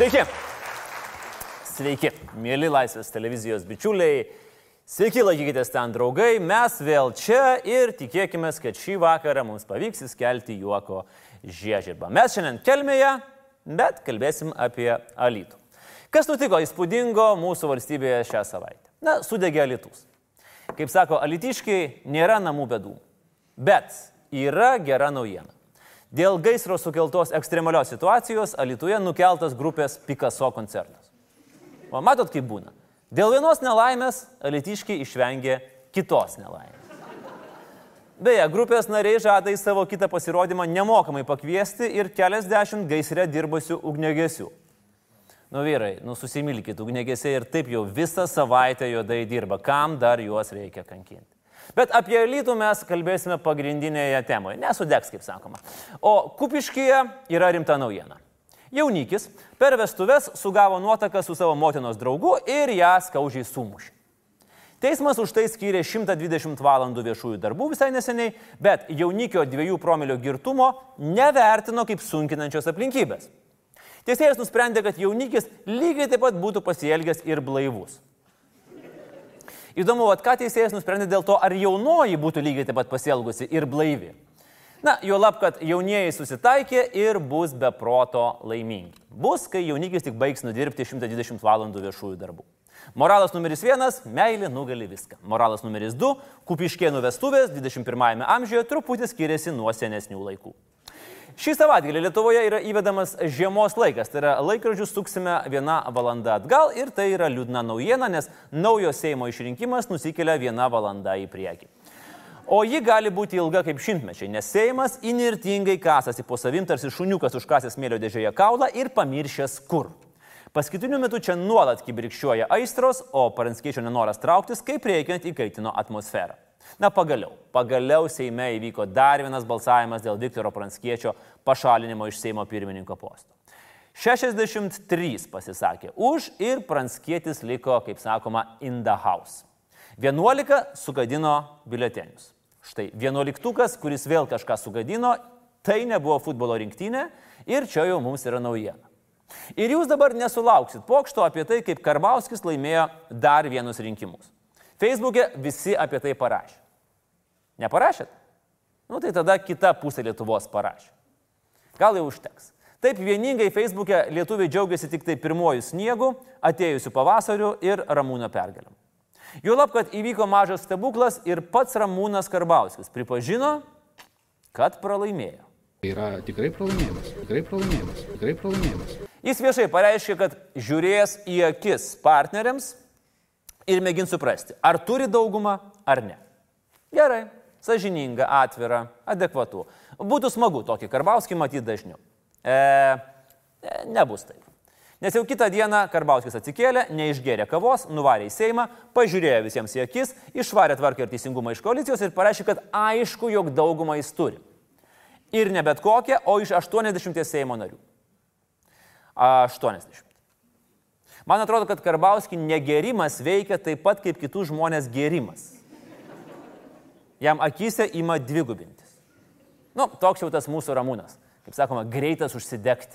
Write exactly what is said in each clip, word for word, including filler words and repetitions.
Sveiki. Sveiki, mėly Laisvės televizijos bičiuliai. Sveiki, laikykitės ten, draugai. Mes vėl čia ir tikėkime, kad šį vakarą mums pavyks įskelti juoko žiežirbą. Mes šiandien Kelmėje, bet kalbėsim apie Alytų. Kas nutiko įspūdingo mūsų valstybėje šią savaitę? Na, sudegė Alytus. Kaip sako alytiškiai, nėra namų bėdų. Bet yra gera naujiena. Dėl gaisro sukeltos ekstremalios situacijos Alytuje nukeltas grupės Picasso koncertas. O matot, kaip būna. Dėl vienos nelaimės alytiškiai išvengė kitos nelaimės. Beje, grupės nariai žada į savo kitą pasirodymą nemokamai pakviesti ir keliasdešimt gaisre dirbusių ugniagesių. Nu vyrai, nu susimilkit, ugniagesiai ir taip jau visą savaitę juodai dirba. Kam dar juos reikia kankinti? Bet apie Alytų mes kalbėsime pagrindinėje temoje. Nesudegs, kaip sakoma. O Kupiškyje yra rimta naujiena. Jaunikis per vestuves sugavo nuotaką su savo motinos draugu ir ją skaudžiai sumušė. Teismas už tai skyrė šimtą dvidešimt valandų viešųjų darbų visai neseniai, bet jaunikio dviejų promilio girtumo nevertino kaip sunkinančios aplinkybės. Teisėjas nusprendė, kad jaunikis lygiai taip pat būtų pasielgęs ir blaivus. Įdomu, ką teisėjas nusprendė dėl to, ar jaunoji būtų lygiai taip pat pasielgusi ir blaivi. Na, juolab, kad jaunieji susitaikė ir bus be proto laimingi. Bus, kai jaunikis tik baigs nudirbti šimtą dvidešimt valandų viešųjų darbų. Moralas numeris vienas – meilė nugali viską. Moralas numeris du – Kupiškėnų vestuvės dvidešimt pirmajame amžiuje truputį skiriasi nuo senesnių laikų. Šį savaitgalį Lietuvoje yra įvedamas žiemos laikas, tai yra laikrodžius suksime vieną valandą atgal ir tai yra liūdna naujiena, nes naujo Seimo išrinkimas nusikelia vieną valandą į priekį. O ji gali būti ilga kaip šimtmečiai, nes Seimas inirtingai kasasi po savim, tarsi šuniukas užkasęs smėlio dėžėje kaulą ir pamiršęs kur. Paskutiniu metu čia nuolat kibirkščiuoja aistros, o Pranckiečio nenoras trauktis, kaip reikiant įkaitino atmosferą. Na pagaliau, pagaliau Seime įvyko dar vienas balsavimas dėl Viktoro Pranckiečio pašalinimo iš Seimo pirmininko posto. šešiasdešimt trys pasisakė už ir Pranckietis liko, kaip sakoma, in the house. vienuolika sugadino biuletenius. Štai vienuoliktukas, kuris vėl kažką sugadino, tai nebuvo futbolo rinktinė ir čia jau mums yra naujiena. Ir jūs dabar nesulauksit pokšto apie tai, kaip Karbauskis laimėjo dar vienus rinkimus. Facebook'e visi apie tai parašė. Neparašėt? Nu tai tada kita pusė Lietuvos parašė. Gal jau užteks. Taip vieningai Facebook'e lietuviai džiaugiasi tik tai pirmojų sniegų, atėjusių pavasarių ir Ramūno pergalėm. Juolab, kad įvyko mažas stebuklas ir pats Ramūnas Karbauskis pripažino, kad pralaimėjo. Yra tikrai pralaimėjimas, tikrai pralaimėjimas, tikrai pralaimėjimas. Jis viešai pareiškė, kad žiūrės į akis partneriams ir mėgins suprasti, ar turi daugumą, ar ne. Gerai, sąžininga, atvira, adekvatu. Būtų smagu tokį Karbauskį matyti dažniau. E, e, nebus taip. Nes jau kitą dieną Karbauskis atsikėlė, neišgėrė kavos, nuvarė į Seimą, pažiūrėjo visiems į akis, išvarė tvarką ir teisingumą iš koalicijos ir pareiškė, kad aišku, jog daugumą jis turi. Ir ne bet kokią, o iš aštuoniasdešimties Seimo narių. aštuoniasdešimt. Man atrodo, kad Karbauskį negerimas veikia taip pat kaip kitų žmonės gerimas. Jam akise ima dvigubintis. Nu, toks jau tas mūsų Ramūnas. Kaip sakoma, greitas užsidegti.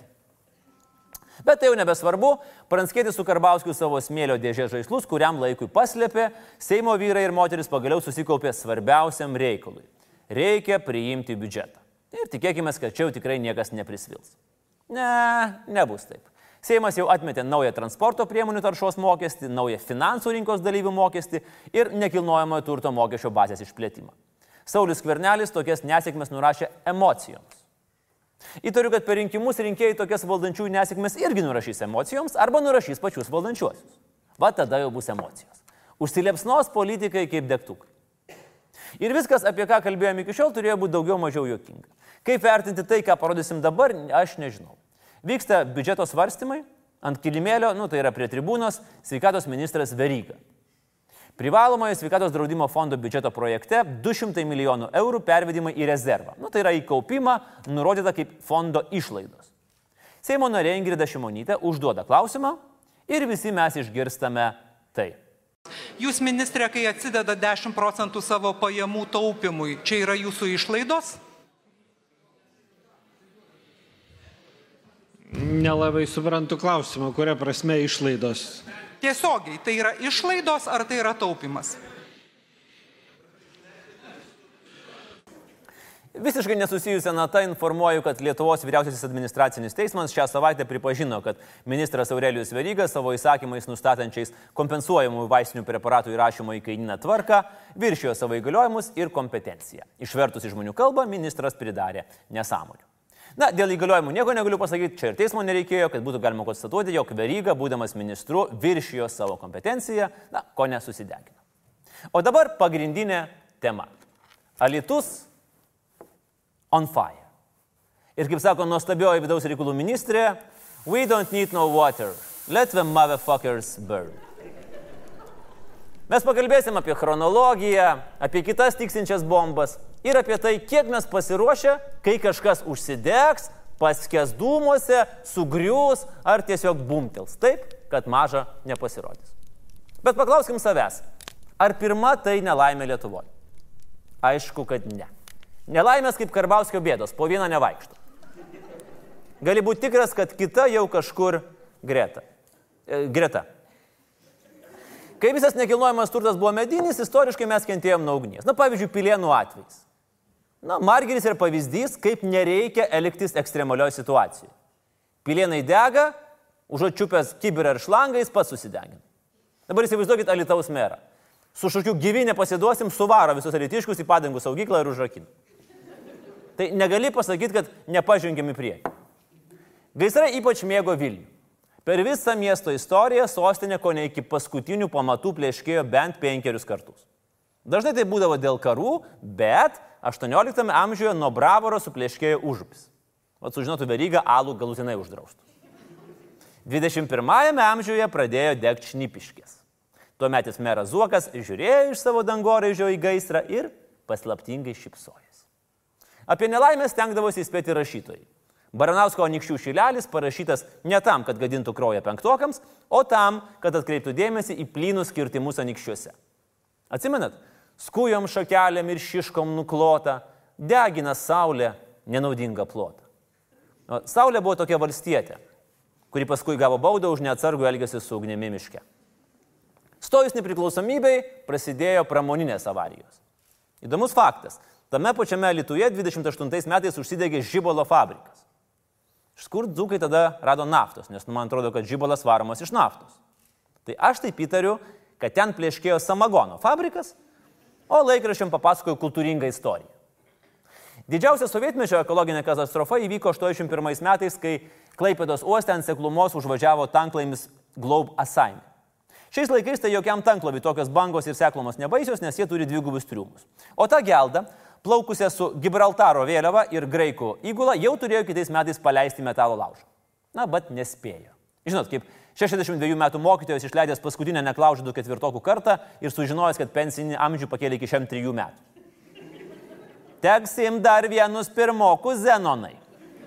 Bet tai jau nebesvarbu, Pranckietis su Karbauskiu savo smėlio dėžė žaislus, kuriam laikui paslėpė, Seimo vyrai ir moteris pagaliau susikaupė svarbiausiam reikalui. Reikia priimti biudžetą. Ir tikėkime, kad čia jau tikrai niekas neprisvils. Ne, nebus taip. Seimas jau atmetė naują transporto priemonių taršos mokestį, naują finansų rinkos dalyvių mokestį ir nekilnojamojo turto mokesčio bazės išplėtimą. Saulius Skvernelis tokias nesėkmes nurašė emocijoms. Įtariu, kad per rinkimus rinkėjai tokias valdančiųjų nesėkmes irgi nurašys emocijoms arba nurašys pačius valdančiuosius. Va tada jau bus emocijos. Užsiliepsnos politikai kaip degtukai. Ir viskas, apie ką kalbėjome iki šiol, turėjo būti daugiau mažiau juokinga. Kaip vertinti tai, ką parodysim dabar, aš nežinau. Vyksta biudžeto svarstymai, ant kilimėlio, nu tai yra prie tribūnos, sveikatos ministras Veryga. Privalomojo sveikatos draudimo fondo biudžeto projekte du šimtai milijonų eurų pervedimai į rezervą. Nu tai yra į kaupimą, nurodyta kaip fondo išlaidos. Seimo narė Ingrida Šimonytė užduoda klausimą ir visi mes išgirstame tai. Jūs, ministrė, kai atsideda dešimt procentų savo pajamų taupimui, čia yra jūsų išlaidos? Nelabai suprantu klausimą, kuria prasme išlaidos. Tiesiogiai, tai yra išlaidos ar tai yra taupimas? Visiškai nesusijusią natą informuoju, kad Lietuvos vyriausiasis administracinis teismas šią savaitę pripažino, kad ministras Aurelijus Veryga savo įsakymais nustatančiais kompensuojamų vaistinių preparatų įrašymo į kainyną tvarką viršijo savo įgaliojimus ir kompetenciją. Išvertus į žmonių kalbą, ministras pridarė nesąmonių. Na, dėl įgaliojimų nieko negaliu pasakyti, čia ir teismo nereikėjo, kad būtų galima konstatuoti, jog Veryga, būdamas ministru, viršijo savo kompetenciją, na, ko nesusidegino. O dabar pagrindinė tema. Alytus on fire. Ir kaip sako nuostabioji vidaus reikalų ministrė, we don't need no water, let the motherfuckers burn. Mes pakalbėsim apie chronologiją, apie kitas tiksinčias bombas ir apie tai, kiek mes pasiruošę, kai kažkas užsidegs, paskės dūmuose, sugrius ar tiesiog bumtels, taip, kad maža nepasirodys. Bet paklauskim savęs, ar pirma tai nelaimė Lietuvoje? Aišku, kad ne. Nelaimės kaip Karbauskio bėdos, po vieną nevaikšto. Gali būti tikras, kad kita jau kažkur greta. E, greta. Kai visas nekilnojamas turtas buvo medinis, istoriškai mes kentėjom nuo ugnies. Na, pavyzdžiui, Pilėnų atvejais. Na, Margiris yra pavyzdys, kaip nereikia elgtis ekstremalioje situacijoje. Pilėnai dega, užuot čiupęs kibirą ir šlangą, jis pats susidegina. Dabar įsivaizduokit Alytaus merą. Su šokiu gyvynę pasiduosim, suvaro visus alytiškus į padangų saugyklą ir užrakina. Tai negali pasakyti, kad nepažengėm į priekį. Gaisrai ypač mėgo Vilnių. Per visą miesto istoriją sostinė kone iki paskutinių pamatų plėškėjo bent penkerius kartus. Dažnai tai būdavo dėl karų, bet aštuonioliktame amžiuje nuo Bravoro suplėškėjo Užupis. O sužinotų Veryga, alų galutinai uždraustų. dvidešimt pirmajame amžiuje pradėjo degti Šnipiškės. Tuometis meras Zuokas žiūrėjo iš savo dangoraižio į gaisrą ir paslaptingai šypsojasi. Apie nelaimę stengdavosi įspėti rašytojai. Baranausko Anykščių šilelis parašytas ne tam, kad gadintų kraują penktokams, o tam, kad atkreiptų dėmesį į plynus kirtimus Anykščiuose. Atsimenat, skujom šakelėm ir šiškom nuklota, degina saulė nenaudingą plotą. O saulė buvo tokia valstietė, kuri paskui gavo baudą už neatsargų elgesį su ugnimi miške. Stojus nepriklausomybei prasidėjo pramoninės avarijos. Įdomus faktas. Tame pačiame Alytuje dvidešimt aštuntais metais užsidegė žibalo fabrikas. Iš kur dzūkai tada rado naftos, nes man atrodo, kad žibalas varomas iš naftos. Tai aš taip įtariu, kad ten plėškėjo samagono fabrikas, o laikraščiam papasakojo kultūringą istoriją. Didžiausia sovietmečio ekologinė katastrofa įvyko aštuoniasdešimt pirmais metais, kai Klaipėdos uoste ant seklumos užvažiavo tanklaimis Globe Assignment. Šiais laikais tai jokiam tanklaviui tokios bangos ir seklumos nebaisios, nes jie turi dvigubus triumus. O ta gelda, plaukusią su Gibraltaro vėliava ir graikų įgula, jau turėjo kitais metais paleisti metalo laužą. Na, bet nespėjo. Žinot, kaip šešiasdešimt dviejų metų mokytojas išleidęs paskutinę neklaužydų ketvirtokų kartą ir sužinojęs, kad pensinį amžių pakėlė iki šešiasdešimt trijų metų. Teksim dar vienus pirmokus Zenonai.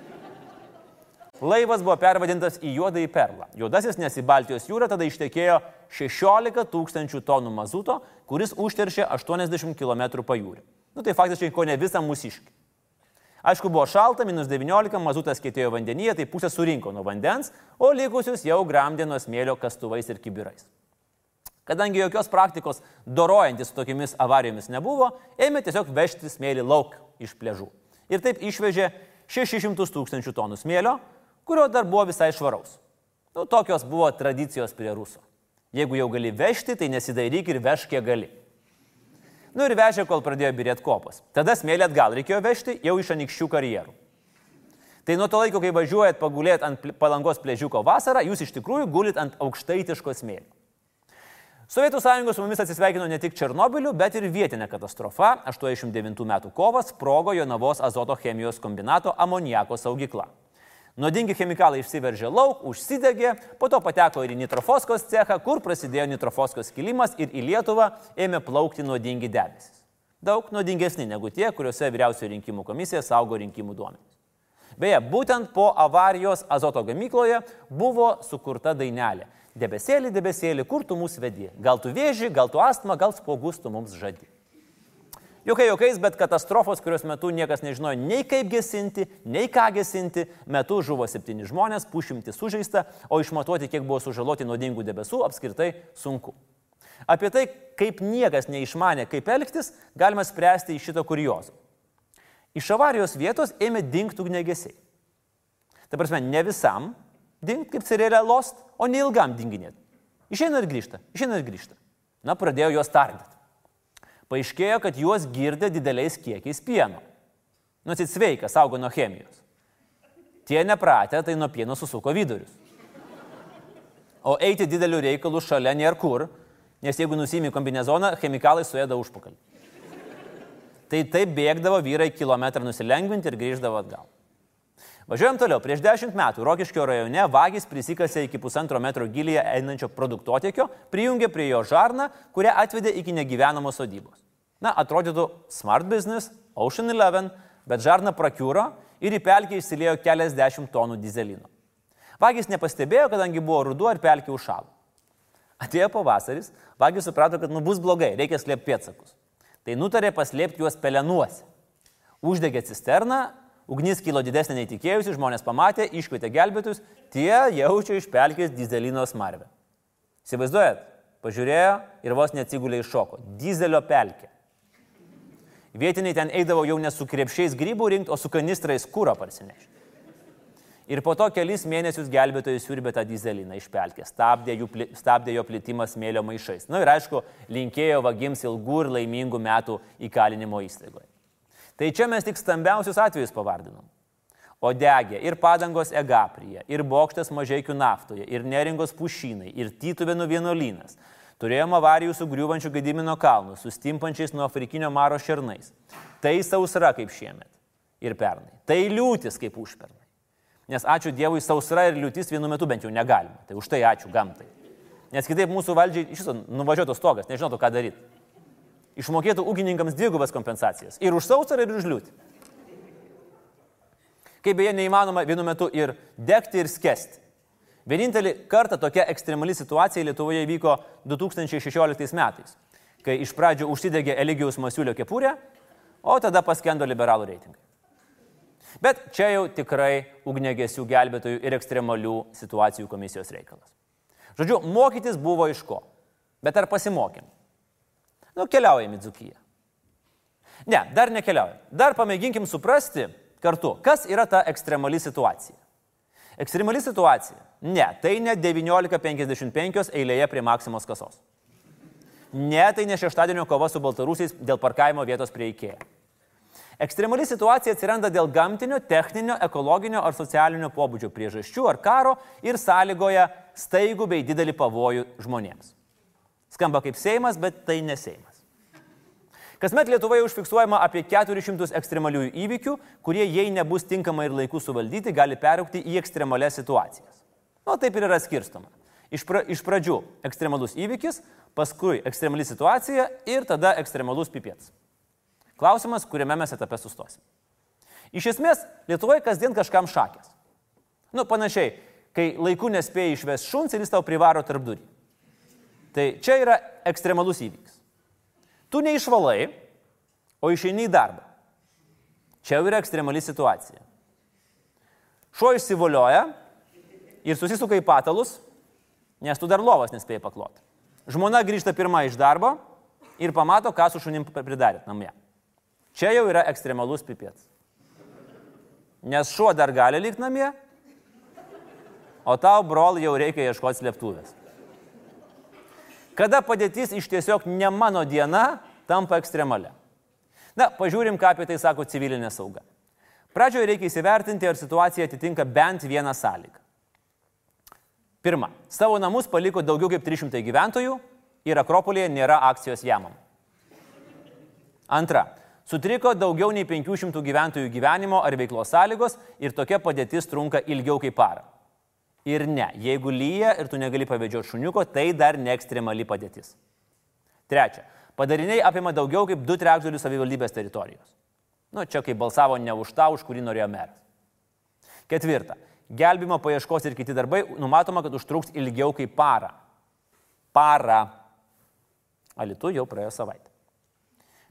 Laivas buvo pervadintas į Juodąjį perlą. Juodasis, nes į Baltijos jūrą tada ištekėjo šešiolika tūkstančių tonų mazuto, kuris užteršė aštuoniasdešimt kilometrų pajūrį. Nu tai faktiškai ko ne visą mūsiškį. Aišku, buvo šalta, minus devyniolika, mazutas kietėjo vandenyje, tai pusę surinko nuo vandens, o likusius jau gramdė nuo smėlio kastuvais ir kibirais. Kadangi jokios praktikos dorojantis su tokiamis avarijomis nebuvo, ėmė tiesiog vežti smėlį lauk iš pliažų. Ir taip išvežė šešis šimtus tūkstančių tonų smėlio, kurio dar buvo visai švaraus. Nu, tokios buvo tradicijos prie Ruso. Jeigu jau gali vežti, tai nesidairyk ir vežk, kiek gali. Nu ir vežė, kol pradėjo birėti kopos. Tada smėlį atgal reikėjo vežti jau iš Anykščių karjerų. Tai nuo to laiko, kai važiuojat pagulėt ant Palangos plėžiuko vasarą, jūs iš tikrųjų gulit ant aukštaitiško smėlio. Sovietų sąjungos su mumis atsisveikino ne tik Černobiliu, bet ir vietinė katastrofa. aštuoniasdešimt devintų metų kovas sprogo Jonavos azoto chemijos kombinato amoniako saugykla. Nuodingi chemikalai išsiveržė lauk, užsidegė, po to pateko ir į nitrofoskos cechą, kur prasidėjo nitrofoskos kilimas ir į Lietuvą ėmė plaukti nuodingi debesis. Daug nuodingesni negu tie, kuriuose vyriausioji rinkimų komisija saugo rinkimų duomenis. Beje, būtent po avarijos azoto gamykloje buvo sukurta dainelė. Debesėlį, debesėlį, kur tu mūsų vedi? Gal tu vėžį, gal tu astmą, gal spogus tu mums žadi. Jokai jokais, bet katastrofos, kurios metu niekas nežinojo nei kaip gesinti, nei ką gesinti, metu žuvo septyni žmonės, pusšimtis sužeista, o išmatuoti, kiek buvo sužaloti nuodingų debesų, apskritai sunku. Apie tai, kaip niekas neišmanė, kaip elgtis, galima spręsti iš šito kuriozų. Iš avarijos vietos ėmė dingti ugniagesiai. Ta prasme, ne visam dingti kaip seriale Lost, o neilgam dinginėti. Išeina ir grįžta, išeina ir grįžta. Na, pradėjo juos tardyti. Paaiškėjo, kad juos girdė dideliais kiekiais pieno. Nu, tai sveika, saugo nuo chemijos. Tie nepratę, tai nuo pieno susuko vidurius. O eiti didelių reikalų šalia nėra kur, nes jeigu nusimi kombinezoną, chemikalai suėda užpakalį. Tai taip bėgdavo vyrai kilometrą nusilengvinti ir grįždavo atgal. Važiuojam toliau. Prieš dešimt metų Rokiškio rajone vagis prisikasė iki pusantro metro gilyje einančio produktotiekio, prijungė prie jo žarną, kurią atvedė iki negyvenamos sodybos. Na, atrodytų smart business, Ocean Eleven, bet žarna prakiūro ir į pelkę išsiliejo keliasdešimt tonų dizelino. Vagis nepastebėjo, kadangi buvo ruduo ir pelkė užšalo. Atėjo pavasaris, vagis suprato, kad nu bus blogai, reikia slėpti pėdsakus. Tai nutarė paslėpti juos pelenuose. Uždegė cisterną, ugnis kilo didesnė nei tikėjusi, žmonės pamatė, iškvietė gelbėtus, tie jaučia iš pelkės dizelino smarvę. Įsivaizduojat, pažiūrėjo ir vos neatsigulė iš šoko. Dizelio pelkė. Vietiniai ten eidavo jau ne su krepšiais grybų rinkti, o su kanistrais kūro parsinešti. Ir po to kelis mėnesius gelbėtojai siurbė tą dizeliną iš pelkės, stabdė, jų, stabdė jo plitimą smėlio maišais. Na ir aišku, linkėjo vagims ilgų ir laimingų metų įkalinimo įstaigoje. Tai čia mes tik stambiausius atvejus pavardinom. O degė ir padangos Egapryje, ir bokštas Mažeikių naftoje, ir Neringos pušynai, ir Tytuvėnų vienuolynas. Turėjom avarijų su griūvančiu Gedimino kalnu, su stimpančiais nuo afrikinio maro šernais. Tai sausra kaip šiemet ir pernai. Tai liūtis kaip užpernai. Nes ačiū Dievui, sausra ir liūtis vienu metu bent jau negalima. Tai už tai ačiū gamtai. Nes kitaip mūsų valdžiai iš viso nuvažiuotų stogas, nežinotų ką daryti. Išmokėtų ūkininkams dvigubas kompensacijas. Ir už sausrą, ir už liūtį. Kaip beje neįmanoma vienu metu ir degti, ir skesti. Vienintelį kartą tokia ekstremali situacija Lietuvoje vyko du tūkstančiai šešioliktais metais, kai iš pradžių užsidegė Eligijaus Masiulio kepurė, o tada paskendo liberalų reitingai. Bet čia jau tikrai ugniagesių gelbėtojų ir ekstremalių situacijų komisijos reikalas. Žodžiu, mokytis buvo iš ko. Bet ar pasimokėm? Nu, keliaujam į Dzūkiją. Ne, dar nekeliaujam. Dar pamėginkim suprasti kartu, kas yra ta ekstremali situacija. Ekstremali situacija. Ne, tai ne devyniolika penkiasdešimt penki eilėje prie Maksimos kasos. Ne, tai ne šeštadienio kova su baltarusiais dėl parkavimo vietos prie Ikea. Ekstremali situacija atsiranda dėl gamtinio, techninio, ekologinio ar socialinio pobūdžio priežasčių ar karo ir sąlygoja staigų bei didelį pavojų žmonėms. Skamba kaip Seimas, bet tai ne Seimas. Kasmet Lietuvoje užfiksuojama apie keturis šimtus ekstremaliųjų įvykių, kurie, jei nebus tinkamai ir laiku suvaldyti, gali peraugti į ekstremalias situacijas. Nu, taip ir yra skirstoma. Iš, pra, iš pradžių ekstremalus įvykis, paskui ekstremali situacija ir tada ekstremalus pipėts. Klausimas, kuriame mes etape sustosim. Iš esmės, Lietuvoje kasdien kažkam šakės. Nu, panašiai, kai laiku nespėjai išvesti šuns ir jis tau privaro tarpdurį. Tai čia yra ekstremalus įvykis. Tu neišvalai, o išeini į darbą. Čia jau yra ekstremali situacija. Šuo išsivolioja ir susisuka į patalus, nes tu dar lovas nespėjai pakloti. Žmona grįžta pirma iš darbo ir pamato, ką su šunim pridarėt namie. Čia jau yra ekstremalus pipėts. Nes šuo dar gali likti namie, o tau, brol, jau reikia ieškoti slėptuvės. Kada padėtis iš tiesiog ne mano diena tampa ekstremalia. Na, pažiūrim, ką apie tai sako civilinė sauga. Pradžioje reikia įsivertinti, ar situacija atitinka bent vieną sąlygą. Pirma, savo namus paliko daugiau kaip trys šimtai gyventojų ir Akropolėje nėra akcijos jamam. Antra, sutriko daugiau nei penkių šimtų gyventojų gyvenimo ar veiklos sąlygos ir tokia padėtis trunka ilgiau kaip parą. Ir ne, jeigu lyja ir tu negali pavedžioti šuniuko, tai dar ne ekstremali padėtis. Trečia, padariniai apima daugiau kaip du trečdalius savivaldybės teritorijos. Nu, čia kaip balsavo ne už tą, už kurį norėjo meras. Ketvirta, gelbimo paieškos ir kiti darbai numatoma, kad užtruks ilgiau kaip parą. Parą. Alytuje jau praėjo savaitę.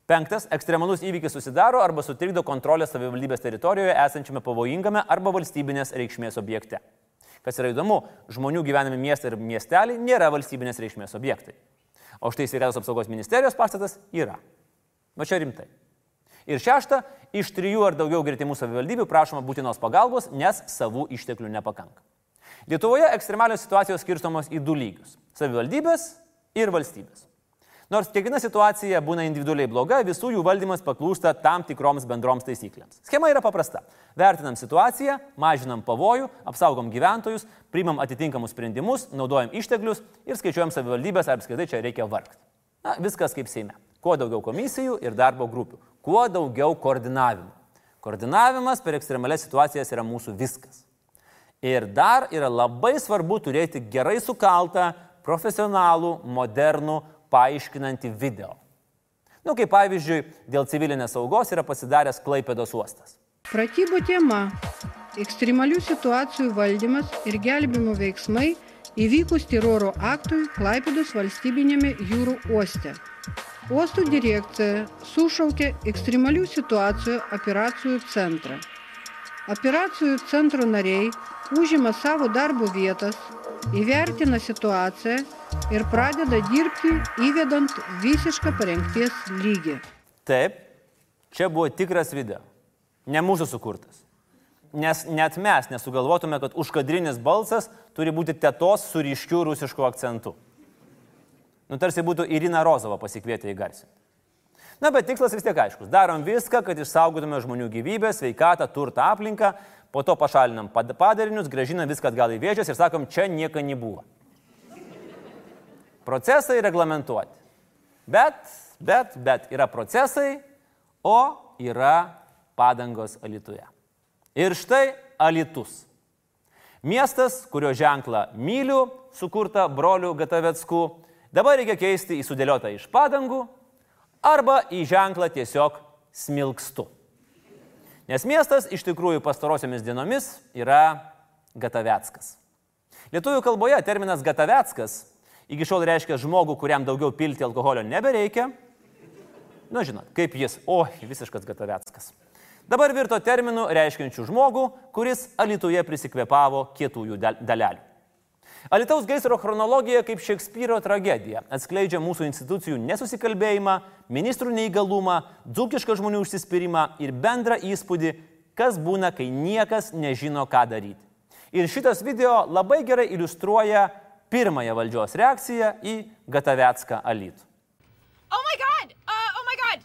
Penktas, ekstremalus įvykis susidaro arba sutrikdo kontrolę savivaldybės teritorijoje esančiame pavojingame arba valstybinės reikšmės objekte. Kas yra įdomu, žmonių gyvenami miestai ir miesteliai nėra valstybinės reikšmės objektai. O štai sveikatos apsaugos ministerijos pastatas yra. Va čia rimtai. Ir šešta, iš trijų ar daugiau gretimų savivaldybių prašoma būtinos pagalbos, nes savų išteklių nepakanka. Lietuvoje ekstremalios situacijos skirstomos į du lygius – savivaldybės ir valstybės. Nors kiekviena situacija būna individualiai bloga, visų jų valdymas paklūsta tam tikroms bendroms taisyklėms. Schema yra paprasta. Vertinam situaciją, mažinam pavojų, apsaugom gyventojus, priimam atitinkamus sprendimus, naudojam išteklius ir skaičiuojam savivaldybės, ar apskritai čia reikia vargti. Na, viskas kaip Seime. Kuo daugiau komisijų ir darbo grupių. Kuo daugiau koordinavimo. Koordinavimas per ekstremalias situacijas yra mūsų viskas. Ir dar yra labai svarbu turėti gerai sukaltą, profesionalų, modernų, paaiškinantį video. Nu, kaip pavyzdžiui, dėl civilinės saugos yra pasidaręs Klaipėdos uostas. Pratybų tema – ekstremalių situacijų valdymas ir gelbėjimo veiksmai įvykus teroro aktui Klaipėdos valstybinėme jūrų uoste. Uostų direkcija sušaukė ekstremalių situacijų operacijų centrą. Operacijų centro nariai užima savo darbo vietas, įvertina situaciją ir pradeda dirbti įvedant visišką parengties lygį. Taip, čia buvo tikras video, ne mūsų sukurtas. Nes net mes nesugalvotume, kad užkadrinis balsas turi būti tetos su ryškiu rusišku akcentu. Nu, tarsi būtų Irina Rozova pasikvietę įgarsinti. Na, bet tikslas vis tiek aiškus. Darom viską, kad išsaugotume žmonių gyvybę, sveikatą, turtą, aplinką, po to pašalinam padarinius, grąžinam viską atgal į vėžes ir sakom, čia nieko nebuvo. Procesai reglamentuoti. Bet, bet, bet yra procesai, o yra padangos Alytuje. Ir štai Alytus. Miestas, kurio ženklą myliu, sukurta brolių Gataveckų, dabar reikia keisti į sudėliotą iš padangų arba į ženklą tiesiog smilkstu. Nes miestas iš tikrųjų pastarosiomis dienomis yra Gataveckas. Lietuvių kalboje terminas Gataveckas iki šiol reiškia žmogų, kuriam daugiau pilti alkoholio nebereikia. Nu, žinot, kaip jis, o, visiškas Gataveckas. Dabar virto terminu reiškiančių žmogų, kuris Alytuje prisikvėpavo kietųjų dalelių. Alytaus gaisro chronologija kaip Šekspyro tragedija atskleidžia mūsų institucijų nesusikalbėjimą, ministrų neįgalumą, dzūkišką žmonių užsispyrimą ir bendrą įspūdį, kas būna, kai niekas nežino, ką daryti. Ir šitas video labai gerai iliustruoja pirmąją valdžios reakciją į Gatavecką Alytų. Oh my God! Uh, oh my God!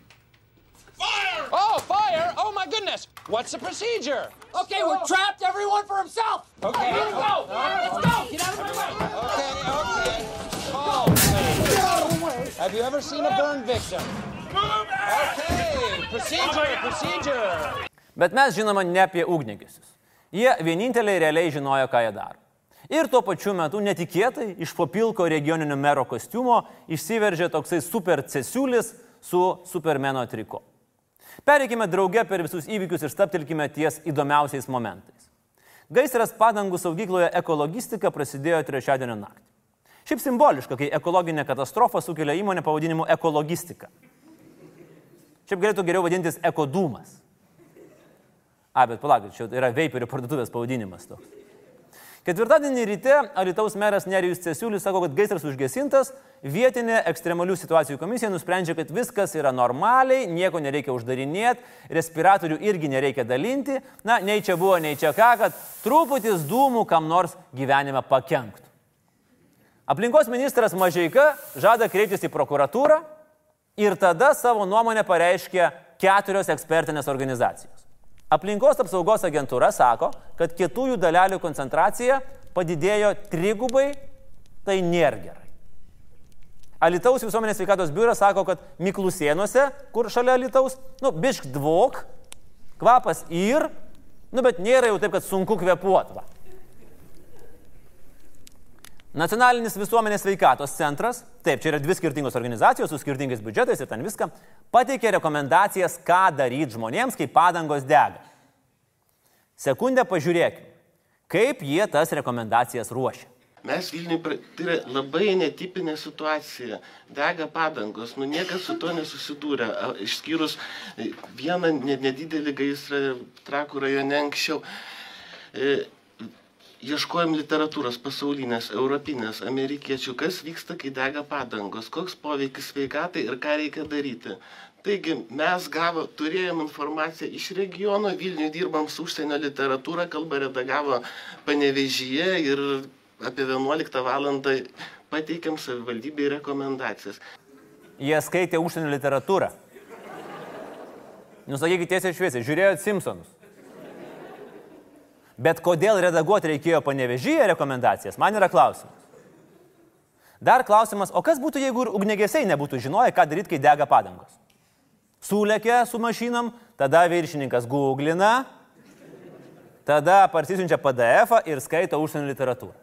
Fire! Oh, fire! Oh my goodness! What's the procedure? Okay, we're trapped. Everyone for himself. Okay, here we go. Let's go. Get out of my way. Okay, okay. Oh, please. Have you ever seen a burn victim? Okay, procedure, procedure. Bet mes žinoma ne apie ugniagesius. Jie vieninteliai realiai žinojo, ką jie daro. Ir tuo pačiu metu netikėtai iš popilko regioninio mero kostiumo išsiveržė toksai super cesiulis su supermeno triko. Pereikime drauge per visus įvykius ir staptelkime ties įdomiausiais momentais. Gaisras padangų saugykloje Ekologistika prasidėjo trečiadienio naktį. Šiaip simboliška, kai ekologinė katastrofa sukelia įmonę pavadinimu Ekologistika. Šiaip galėtų geriau vadintis Ekodūmas. A, bet palaukit, čia yra veiperio parduotuvės pavadinimas toks. Ketvirtadienį ryte Alytaus meras Nerijus Cesiulis sako, kad gaisras užgesintas, vietinė ekstremalių situacijų komisija nusprendžia, kad viskas yra normaliai, nieko nereikia uždarinėti, respiratorių irgi nereikia dalinti, na, nei čia buvo, nei čia ką, kad truputis dūmų kam nors gyvenime pakenktų. Aplinkos ministras Mažeika žada kreiptis į prokuratūrą ir tada savo nuomonę pareiškia keturios ekspertinės organizacijos. Aplinkos apsaugos agentūra sako, kad kietųjų dalelių koncentracija padidėjo trigubai, tai nėra gerai. Alytaus visuomenės sveikatos biuras sako, kad Miklusėnuose, kur šalia Alytaus, nu, bišk dvok, kvapas ir, nu, bet nėra jau taip, kad sunku kvėpuot. Va. Nacionalinis visuomenės sveikatos centras, taip, čia yra dvi skirtingos organizacijos su skirtingais biudžetais ir ten viską, pateikė rekomendacijas, ką daryti žmonėms, kai padangos dega. Sekundę pažiūrėkime, kaip jie tas rekomendacijas ruošia. Mes Vilniui, tai yra labai netipinė situacija. Dega padangos, nu niekas su to nesusidūrė, išskyrus vieną nedidelį gaisrą Trakų rajone anksčiau. E, ieškojom literatūros pasaulinės, europinės, amerikiečių, kas vyksta, kai dega padangos, koks poveikis sveikatai ir ką reikia daryti. Taigi mes gavo, turėjom informaciją iš regiono, Vilniuje dirbam su užsienio literatūra, kalbą redagavo Panevėžyje ir apie vienuoliktą valandą pateikėm savivaldybei rekomendacijas. Jie skaitė užsienio literatūrą. Nusakykite tiesiai šviesiai, žiūrėjot Simpsonus. Bet kodėl redaguoti reikėjo Panevėžyje rekomendacijas, man yra klausimas. Dar klausimas, o kas būtų, jeigu ir ugniagesiai nebūtų žinoję, ką daryti, kai dega padangos? Sulėkia su mašinom, tada viršininkas googlina, tada parsisiunčia P D F ir skaito užsienio literatūrą.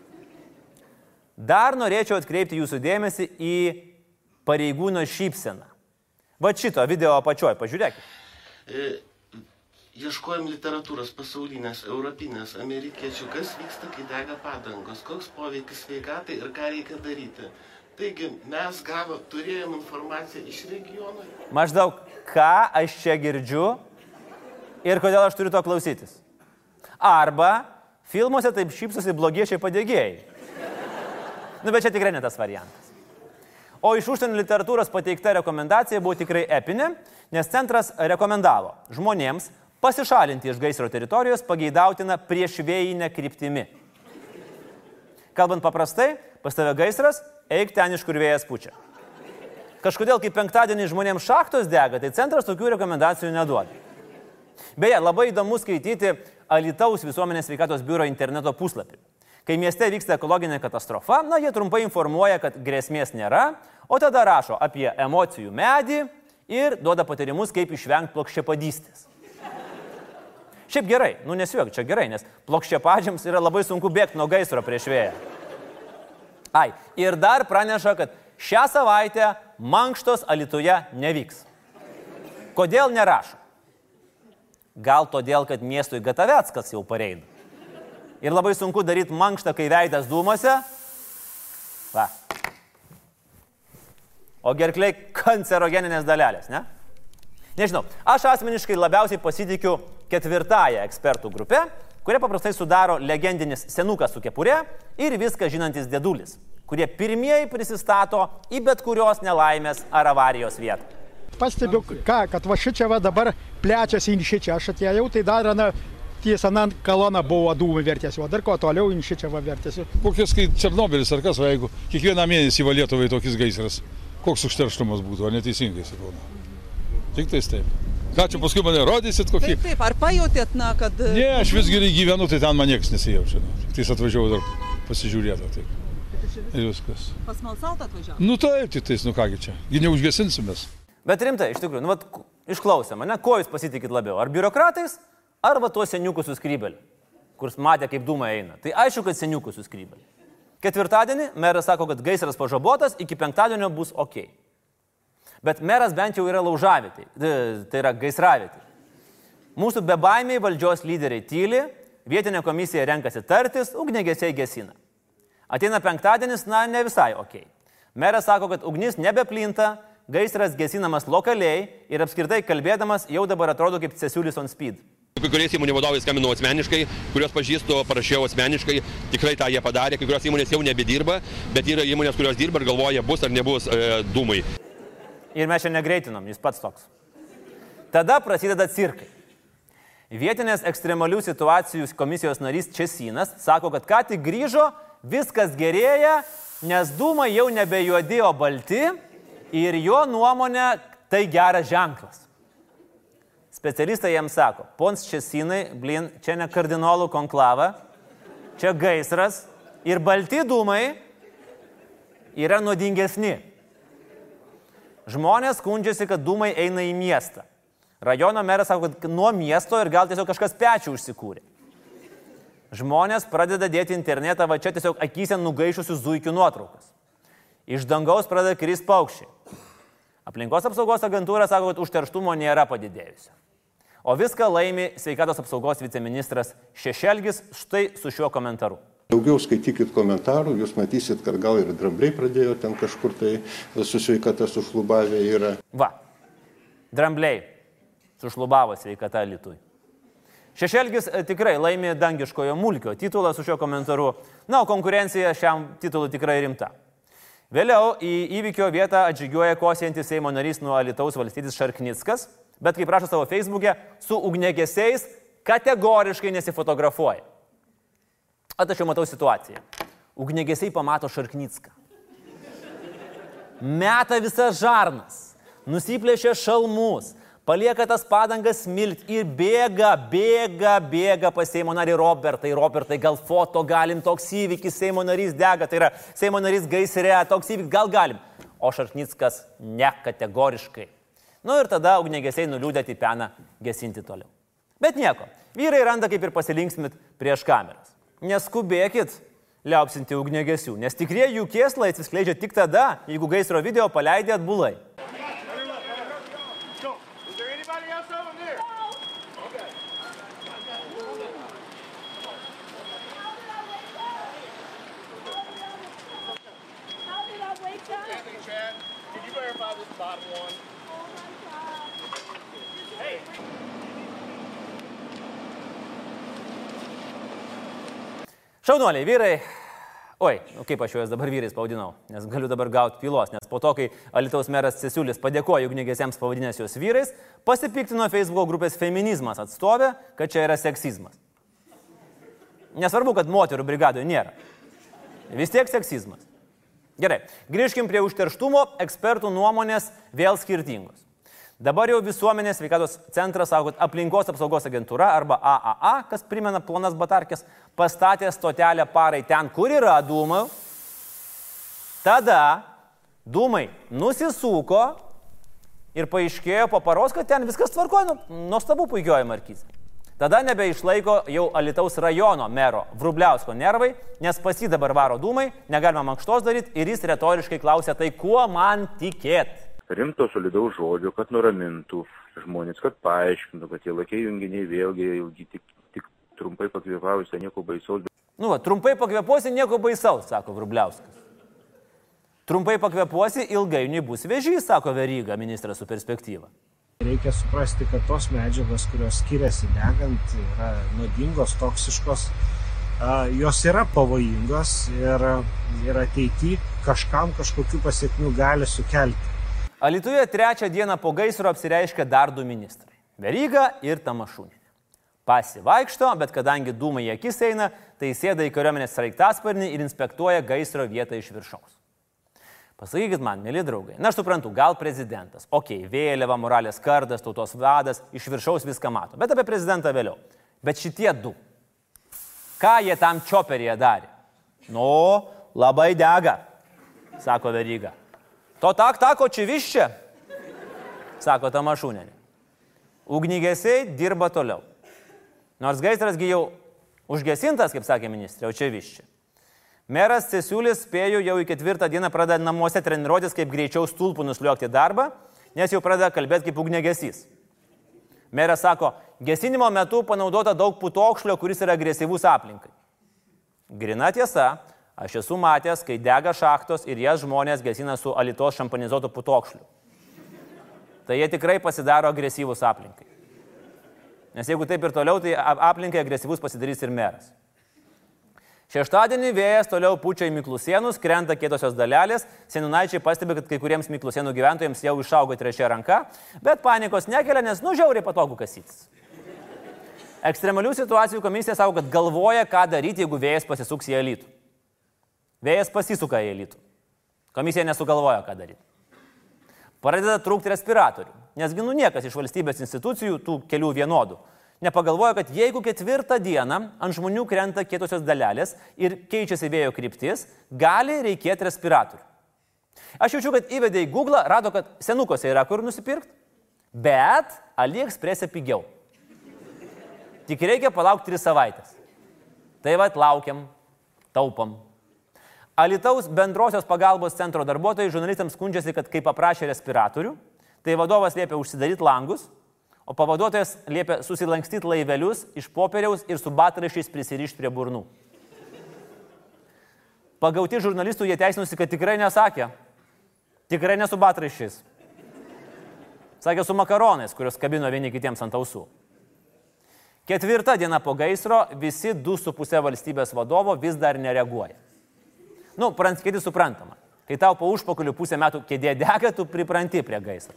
Dar norėčiau atkreipti jūsų dėmesį į pareigūno šypseną. Va šito video apačioj, pažiūrėkit. E, ieškojom literatūros pasaulinės, europinės, amerikiečių, kas vyksta, kai dega padangos, koks poveikis sveikatai ir ką reikia daryti. Taigi mes gavo, turėjom informaciją iš regiono. Maždaug, ką aš čia girdžiu ir kodėl aš turiu to klausytis. Arba filmuose taip šypsosi blogiečiai padegėjai. Nu, bet čia tikrai ne tas variantas. O iš užsienio literatūros pateikta rekomendacija buvo tikrai epinė, nes centras rekomendavo žmonėms pasišalinti iš gaisro teritorijos pageidautina priešvėjinę kryptimi. Kalbant paprastai, pas tave gaisras, eik ten, iš kur vėjas pučia. Kažkodėl, kai penktadienį žmonėms šachtos dega, tai centras tokių rekomendacijų neduoda. Beje, labai įdomu skaityti Alytaus visuomenės sveikatos biuro interneto puslapį. Kai mieste vyksta ekologinė katastrofa, na, jie trumpai informuoja, kad grėsmės nėra, o tada rašo apie emocijų medį ir duoda patarimus, kaip išvengti plokščiapadystės. Šiaip gerai, nu nesijuok, čia gerai, nes plokščiapadžiams yra labai sunku bėgti nuo gaisro prieš vėją. Ai, ir dar praneša, kad šią savaitę mankštos Alytuje nevyks. Kodėl nerašo? Gal todėl, kad miestui Gataveckas jau pareina. Ir labai sunku daryti mankštą, kai veidas dūmose. Va. O gerkliai kancerogeninės dalelės, ne? Nežinau, aš asmeniškai labiausiai pasitikiu ketvirtąją ekspertų grupę, kurie paprastai sudaro legendinis senukas su kepure ir viską žinantis dėdulis, kurie pirmieji prisistato į bet kurios nelaimės ar avarijos vietą. Pastebiu, ką, kad va šičia va dabar plečiasi į šičia, aš atėjau, tai dar na, tiesa, ant kaloną buvo dūmų vertėsi, o dar ko toliau į šičia va vertėsi. Kokios, kai Černobylis ar kas, va, jeigu kiekvieną mėnesį va Lietuvai tokis gaisras, koks užterštumas būtų, ar neteisingai, sakau. Tik tais taip. Ką čia paskui mane rodysit kokį? Taip, taip, ar pajutėt, na, kad... Ne, aš vis gerai gyvenu, tai ten man niekas nesijaučia. Tik tais atvažiavau dar pasižiūrėti, taip. Ir viskas. Pasmalsaut atvažiavo? Nu taip, tik tais, nu kągi čia, gi neužgesinsimės. Bet rimtai, iš tikrųjų, nu, vat, išklausė mane, ko jūs pasitikit labiau, ar biurokratais, ar va tuos seniukus su skrybeliu, kur matė, kaip dūmai eina. Tai aišku, kad seniukus su skrybeliu. Ketvirtadienį meras sako, kad gaisras pažabotas, iki penktadienio bus ok. Bet meras bent jau yra laužavietė, tai yra gaisravietė. Mūsų bebaimiai valdžios lyderiai tyli, vietinė komisija renkasi tartis, ugniagesiai gesina. Ateina penktadienis, na, ne visai ok. Meras sako, kad ugnis nebeplinta, gaisras gesinamas lokaliai ir apskritai kalbėdamas jau dabar atrodo kaip Cesiulis on speed. Kai kuriais įmonių vadovais skambinau asmeniškai, kuriuos pažįstu, parašiau asmeniškai, tikrai tą jie padarė, kai kurios įmonės jau nebedirba, bet yra įmonės, kurios dirba ir galvoja, bus ar nebus e, dūmai. Ir mes čia negreitinom, jis pats toks. Tada prasideda cirkai. Vietinės ekstremalių situacijų komisijos narys Česinas sako, kad ką tik grįžo, viskas gerėja, nes dūmai jau nebe juodi, o balti ir jo nuomonė tai geras ženklas. Specialistai jam sako, pons Česinai, blin, čia ne kardinolų konklava, čia gaisras ir balti dūmai yra nuodingesni. Žmonės skundžiasi, kad dūmai eina į miestą. Rajono meras sako, kad nuo miesto ir gal tiesiog kažkas pečių užsikūrė. Žmonės pradeda dėti internetą, va čia tiesiog akyse nugaišusius zuikių nuotraukas. Iš dangaus pradeda krist paukščiai. Aplinkos apsaugos agentūra sako, kad užterštumo nėra padidėjusio. O viską laimi sveikatos apsaugos viceministras Šešelgis štai su šiuo komentaru. Daugiau skaitykit komentarų, jūs matysit, kad gal ir drambliai pradėjo ten kažkur tai su sveikata sušlubavę yra. Va, drambliai sušlubavo sveikata Alytui. Šešelgis tikrai laimė dangiškojo mulkio titulą su šio komentaru. Na, o konkurencija šiam titulu tikrai rimta. Vėliau į įvykio vietą atžygiuoja kosijantis Seimo narys nuo Alytaus valstietis Šarknickas, bet kaip rašo savo Facebook'e, su ugniagesiais kategoriškai nesifotografuoja. O tačiau matau situaciją. Ugniagesiai pamato Šarknicką. Meta visas žarnas, nusiplėšia šalmus, palieka tas padangas smilt ir bėga, bėga, bėga pas Seimo narį Robertai. Robertai, gal foto galim, toks įvykis, Seimo narys dega, tai yra Seimo narys gaisre, toks įvykis, gal galim. O Šarknickas ne kategoriškai. Nu ir tada ugniagesiai nuliūdę tipena gesinti toliau. Bet nieko, vyrai randa kaip ir pasilinksmit prieš kameras. Neskubėkit liaupsinti ugniagesių, nes tikrieji jų kėslai atsiskleidžia tik tada, jeigu gaisro video paleidė atbulai. Šaunuoliai, vyrai, oi, nu kaip aš juos dabar vyrais pavadinau, nes galiu dabar gauti pylos, nes po to, kai Alytaus meras Cesiulis padėkojo ugniagesiams pavadinęs juos vyrais, pasipiktino Facebook grupės Feminizmas atstovė, kad čia yra seksizmas. Nesvarbu, kad moterų brigadoje nėra. Vis tiek seksizmas. Gerai, grįžkim prie užterštumo, ekspertų nuomonės vėl skirtingos. Dabar jau visuomenės sveikatos centras sako, kad aplinkos apsaugos agentūra arba A A A, kas primena plonas batarkės, pastatė stotelę parai ten, kur yra dūmai. Tada dūmai nusisuko ir paaiškėjo po paros, kad ten viskas tvarkoja, nu, nuostabu puikioji Markizė. Tada nebeišlaiko jau Alytaus rajono mero Vrubliausko nervai, nes pas jį dabar varo dūmai, negalima mankštos daryti ir jis retoriškai klausia, tai kuo man tikėt? Rimto solidaus žodžio, kad nuramintų žmonės, kad paaiškintų, kad tie lakiai junginiai vėlgi ilgi tik, tik trumpai pakvėpavusi, nieko baisaus. Nu, va, trumpai pakvėpuosi, nieko baisaus, sako Vrubliauskas. Trumpai pakvėpuosi, ilgainiui bus vėžys, sako Veryga, ministras su perspektyva. Reikia suprasti, kad tos medžiagos, kurios skiriasi degant, yra nuodingos, toksiškos, jos yra pavojingos ir, ir ateityje kažkam kažkokių pasiekmių gali sukelti. Alytuje trečią dieną po gaisro apsireiškia dar du ministrai – Veryga ir Tamašūnienė. Pasivaikšto, bet kadangi dūmai į akis eina, tai sėda į kariuomenės sraigtasparnį ir inspektuoja gaisro vietą iš viršaus. Pasakykit man, mėly draugai, na aš suprantu, gal prezidentas, okei, vėliava, moralės kardas, tautos vadas, iš viršaus viską mato, bet apie prezidentą vėliau. Bet šitie du, ką jie tam čioperyje darė? Nu, labai dega, sako Veryga. To tak, tako čiviščia, sako Tamašūnienė. Ugnigesiai dirba toliau. Nors gaisrasgi jau užgesintas, kaip sakė ministrė, o čiviščia. Meras Cesiulis spėjo jau į ketvirtą dieną pradeda namuose treniruotis, kaip greičiau stulpų nusliuogti darbą, nes jau pradeda kalbėti kaip ugniagesys. Meras sako, gesinimo metu panaudota daug putokšlio, kuris yra agresyvus aplinkai. Grina tiesa. Aš esu matęs, kai dega šachtos ir jas žmonės gesina su Alytos šampanizuotu putokšliu. Tai jie tikrai pasidaro agresyvus aplinkai. Nes jeigu taip ir toliau, tai aplinkai agresyvus pasidarys ir meras. Šeštadienį vėjas toliau pučia į Miklusėnus, krenta kietosios dalelės. Seniūnaičiai pastebi, kad kai kuriems Miklusėnų gyventojams jau išaugo trečia ranka, bet panikos nekelia, nes nu žiauriai patogu kasytis. Ekstremalių situacijų komisija sako, kad galvoja, ką daryti, jeigu vėjas pasisuks į Alytų. Vėjas pasisuka į Alytų. Komisija nesugalvoja, ką daryti. Pradeda trūkti respiratorių, nesgi nu niekas iš valstybės institucijų, tų kelių vienodų, nepagalvoja, kad jeigu ketvirtą dieną ant žmonių krenta kietosios dalelės ir keičiasi vėjo kryptis, gali reikėti respiratorių. Aš jaučiu, kad įvedė į Google, rado, kad senukose yra kur nusipirkti, bet AliExpress'e pigiau. Tik reikia palaukti tris savaitės. Tai vat laukiam, taupam. Alytaus bendrosios pagalbos centro darbuotojai žurnalistams skundžiasi, kad kai paprašė respiratorių, tai vadovas liepia užsidaryti langus, o pavaduotojas liepia susilankstyti laivelius iš popieriaus ir su batraščiais prisirišti prie burnų. Pagauti žurnalistų jie teisinusi, kad tikrai nesakė. Tikrai nesu batraiščiais. Sakė su makaronais, kurios kabino vieni kitiems ant ausų. Ketvirta diena po gaisro visi du su pusė valstybės vadovo vis dar nereaguoja. Nu, Pranckietis suprantama. Kai tau po užpakalių pusę metų kėdė dega, tu pripranti prie gaisro.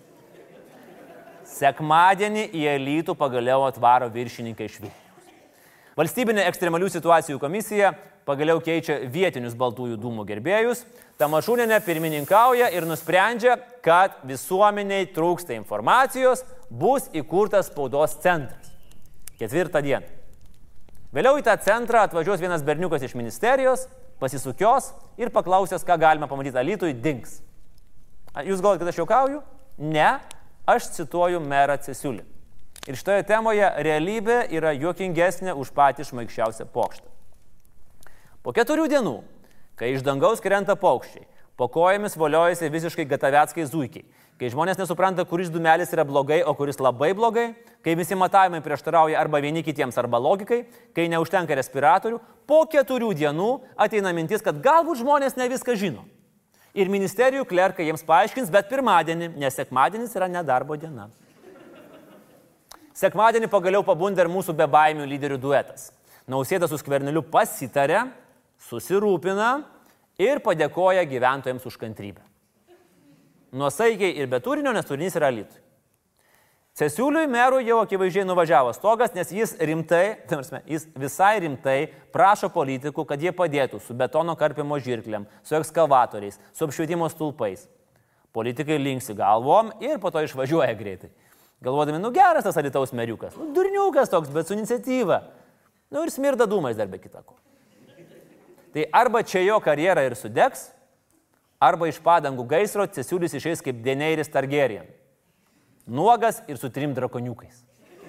Sekmadienį į Alytų pagaliau atvaro viršininkai iš Vilniaus. Valstybinė ekstremalių situacijų komisija pagaliau keičia vietinius Baltųjų dūmų gerbėjus. Tamašūnienė pirmininkauja ir nusprendžia, kad visuomeniai trūksta informacijos, bus įkurtas spaudos centras. Ketvirtą dieną. Vėliau į tą centrą atvažiuos vienas berniukas iš ministerijos, pasisukios ir paklausęs, ką galima pamatyti Alytui, dings. Jūs galvojate, kad aš juokauju? Ne, aš cituoju merą Cesiulį. Ir šitoje temoje realybė yra juokingesnė už patį šmaikščiausią pokštą. Po keturių dienų, kai iš dangaus krenta paukščiai, po kojomis voliojasi visiškai gataveckai zuikiai, kai žmonės nesupranta, kuris dūmelis yra blogai, o kuris labai blogai, kai visi matavimai prieštarauja arba vieni kitiems, arba logikai, kai neužtenka respiratorių, po keturių dienų ateina mintis, kad galbūt žmonės ne viską žino. Ir ministerijų klerkai jiems paaiškins, bet pirmadienį, nes sekmadienis yra nedarbo diena. Sekmadienį pagaliau pabunda ir mūsų bebaimių lyderių duetas. Nausėda su Skverneliu pasitarė, susirūpina ir padėkoja gyventojams už kantrybę. Nuosaikiai ir be turinio, nes turinys yra Alytui. Cesiuliui merui jau akivaizdžiai nuvažiavo stogas, nes jis rimtai, jis visai rimtai prašo politikų, kad jie padėtų su betono karpimo žirklėm, su ekskavatoriais, su apšvietimo stulpais. Politikai linksi galvom ir po to išvažiuoja greitai. Galvodami, nu geras tas Alytaus meriukas, nu durniukas toks, bet su iniciatyva. Nu ir smirda dūmais dar be kitako. Tai arba čia jo karjera ir sudegs, arba iš padangų gaisro Cesiulis išeis kaip Daenerys Targaryen. Nuogas ir su trim drakoniukais.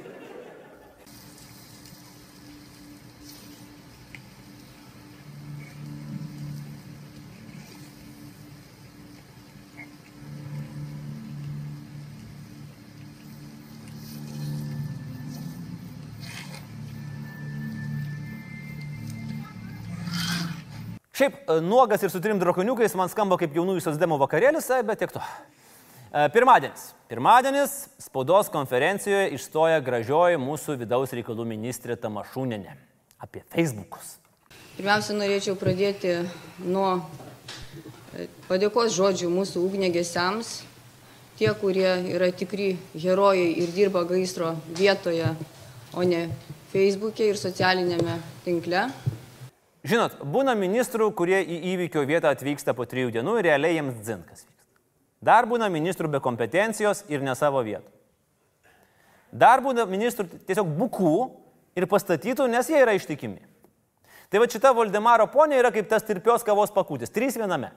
Šiaip, nuogas ir su trim drakoniukais man skamba kaip jaunųjų socdemų vakarėlis, bet tiek to. Pirmadienis. Pirmadienis spaudos konferencijoje išstoja gražioji mūsų vidaus reikalų ministrė Tamašūnienė. Apie Facebookus. Pirmiausia, norėčiau pradėti nuo padėkos žodžių mūsų ugniagesiams. Tie, kurie yra tikri herojai ir dirba gaisro vietoje, o ne Facebook'e ir socialinėme tinkle. Žinot, būna ministrų, kurie į įvykio vietą atvyksta po trijų dienų ir realiai jiems dzin, kas vyksta. Dar būna ministrų be kompetencijos ir ne savo vietų. Dar būna ministrų tiesiog bukų ir pastatytų, nes jie yra ištikimi. Tai va šita Voldemaro ponė yra kaip tas tirpios kavos pakūtis, trys viename.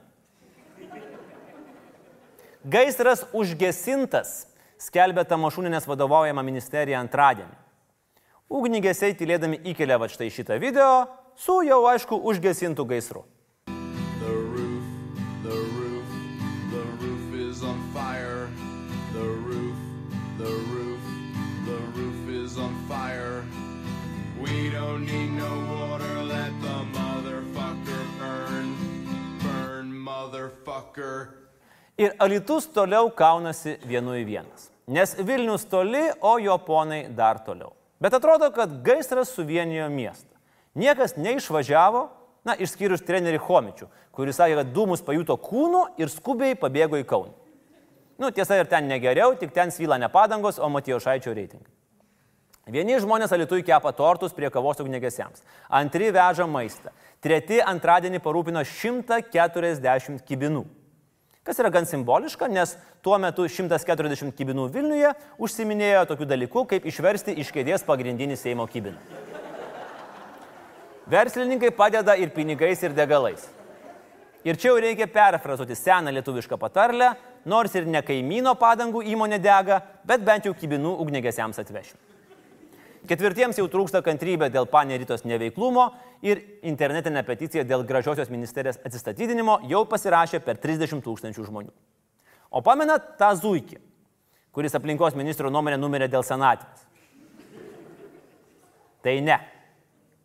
Gaisras užgesintas, skelbė Tamašūnienės vadovaujama ministerija antradienį. Ugnigesiai tylėdami įkelia va štai šitą video su jau aišku užgesintų gaisru. The roof, the roof, the roof is on fire. The roof, the roof, the roof is on fire. We don't need no water, let the motherfucker burn. Burn, motherfucker. Ir Alytus toliau kaunasi vienu į vienas. Nes Vilnius toli, o jo ponai dar toliau. Bet atrodo, kad gaisras suvienijo miestą. Niekas neišvažiavo, na, išskyrus trenerį Chomičių, kuris sakė, kad dūmus pajuto kūnu ir skubiai pabėgo į Kauną. Nu, tiesa, ir ten negeriau, tik ten svyla ne padangos, o Matijošaičio reitingai. Vieni žmonės Alytui kepa tortus prie kavos ugniagesiams, antri veža maistą, treti antradienį parūpino šimtą keturiasdešimt kibinų. Kas yra gan simboliška, nes tuo metu šimtas keturiasdešimt kibinų Vilniuje užsiminėjo tokių dalykų, kaip išversti iš kėdės pagrindinį Seimo kibiną. Verslininkai padeda ir pinigais, ir degalais. Ir čia jau reikia perfrazuoti seną lietuvišką patarlę, nors ir ne kaimyno padangų įmonė dega, bet bent jau kibinų ugniagesiams atvešim. Ketvirtiems jau trūksta kantrybė dėl Paneritos neveiklumo ir internetinė peticija dėl gražiosios ministerijos atsistatydinimo jau pasirašė per trisdešimt tūkstančių žmonių. O pamenat tą zuikį, kuris aplinkos ministro nuomonę numirė dėl senatvės? Tai ne.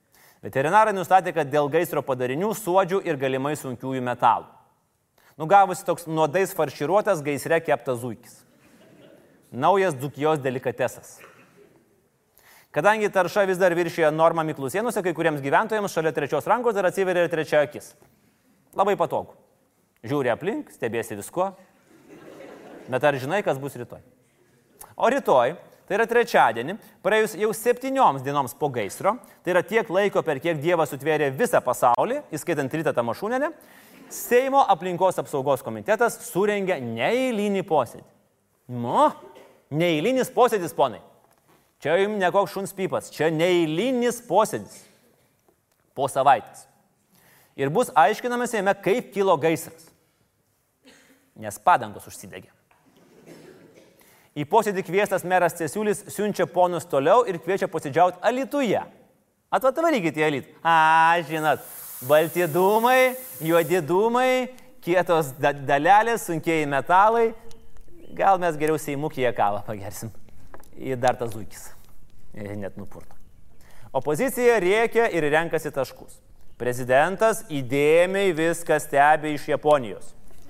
Veterinarai nustatė, kad dėl gaisro padarinių suodžių ir galimai sunkiųjų metalų. Nugavusi toks nuodais farširuotas gaisre keptas zuikis. Naujas Dzūkijos delikatesas. Kadangi tarša vis dar viršyje normą Miklusėnuose, kai kuriems gyventojams šalia trečios rankos dar atsiveria ir trečia akis. Labai patogu. Žiūri aplink, stebėsi visko. Bet ar žinai, kas bus rytoj? O rytoj, tai yra trečiadienį, praėjus jau septynioms dienoms po gaisro, tai yra tiek laiko, per kiek Dievas sutvėrė visą pasaulį, įskaitant Ritą Tamašūnienę, Seimo aplinkos apsaugos komitetas surengė neeilinį posėdį. Nu, neeilinis posėdis, ponai. Čia jums ne koks šuns pypas, čia neeilinis posėdis. Po savaitės. Ir bus aiškinamas jame, kaip kilo gaisras. Nes padangos užsidegė. Į posėdį kviestas meras Cesiulis siunčia ponus toliau ir kviečia posėdžiauti Alytuje. Atvarykite į Alytų. A, žinot, balti dūmai, juodi dūmai, kietos da dalelės, sunkieji metalai. Gal mes geriau Seimukyje kavą pagersim. Ir dar tas zuikis. Net nupurto. Opozicija rėkia ir renkasi taškus. Prezidentas įdėmiai viską stebi iš Japonijos.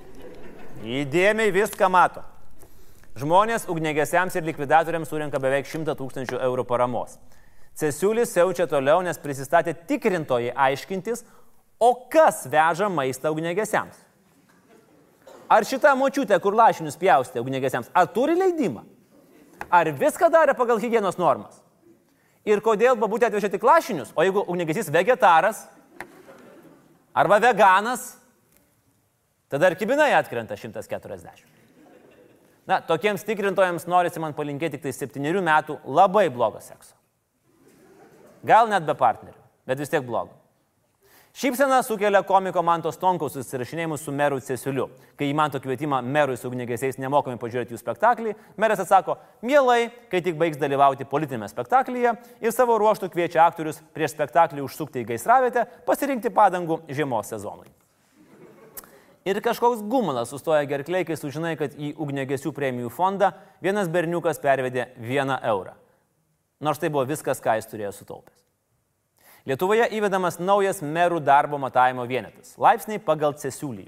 Įdėmiai viską mato. Žmonės ugnegesiams ir likvidatoriams surinka beveik šimtą tūkstančių eurų paramos. Cesiulis siaučia toliau, nes prisistatė tikrintojai aiškintis, o kas veža maistą ugnegesiams. Ar šita močiutė, kur lašinius pjaustė ugnegesiams, ar turi leidimą? Ar viską darė pagal higienos normas? Ir kodėl babutė atvežė tik lašinius, o jeigu ugnegesys vegetaras arba veganas, tada ir kibinai atkrenta šimtas keturiasdešimt. Na, tokiems tikrintojams norisi man palinkėti tik tai septynerių metų labai blogo sekso. Gal net be partnerių, bet vis tiek blogo. Šypsena sukelia komiko Manto Stonkaus susirašinėjimus su meru Cesiuliu. Kai į Manto kvietimą merui su ugnegesiais nemokamai pažiūrėti jų spektaklį, meras atsako, mielai, kai tik baigs dalyvauti politinėme spektaklyje ir savo ruoštų kviečia aktorius prieš spektaklį užsukti į gaisravietę, pasirinkti padangų žiemos sezonui. Ir kažkoks gumulas sustoja gerklei, kai sužinai, kad į ugnegesių premijų fondą vienas berniukas pervedė vieną eurą. Nors tai buvo viskas, ką jis turėjo sutaupęs. Lietuvoje įvedamas naujas merų darbo matavimo vienetas – laipsniai pagal Cesiulijų.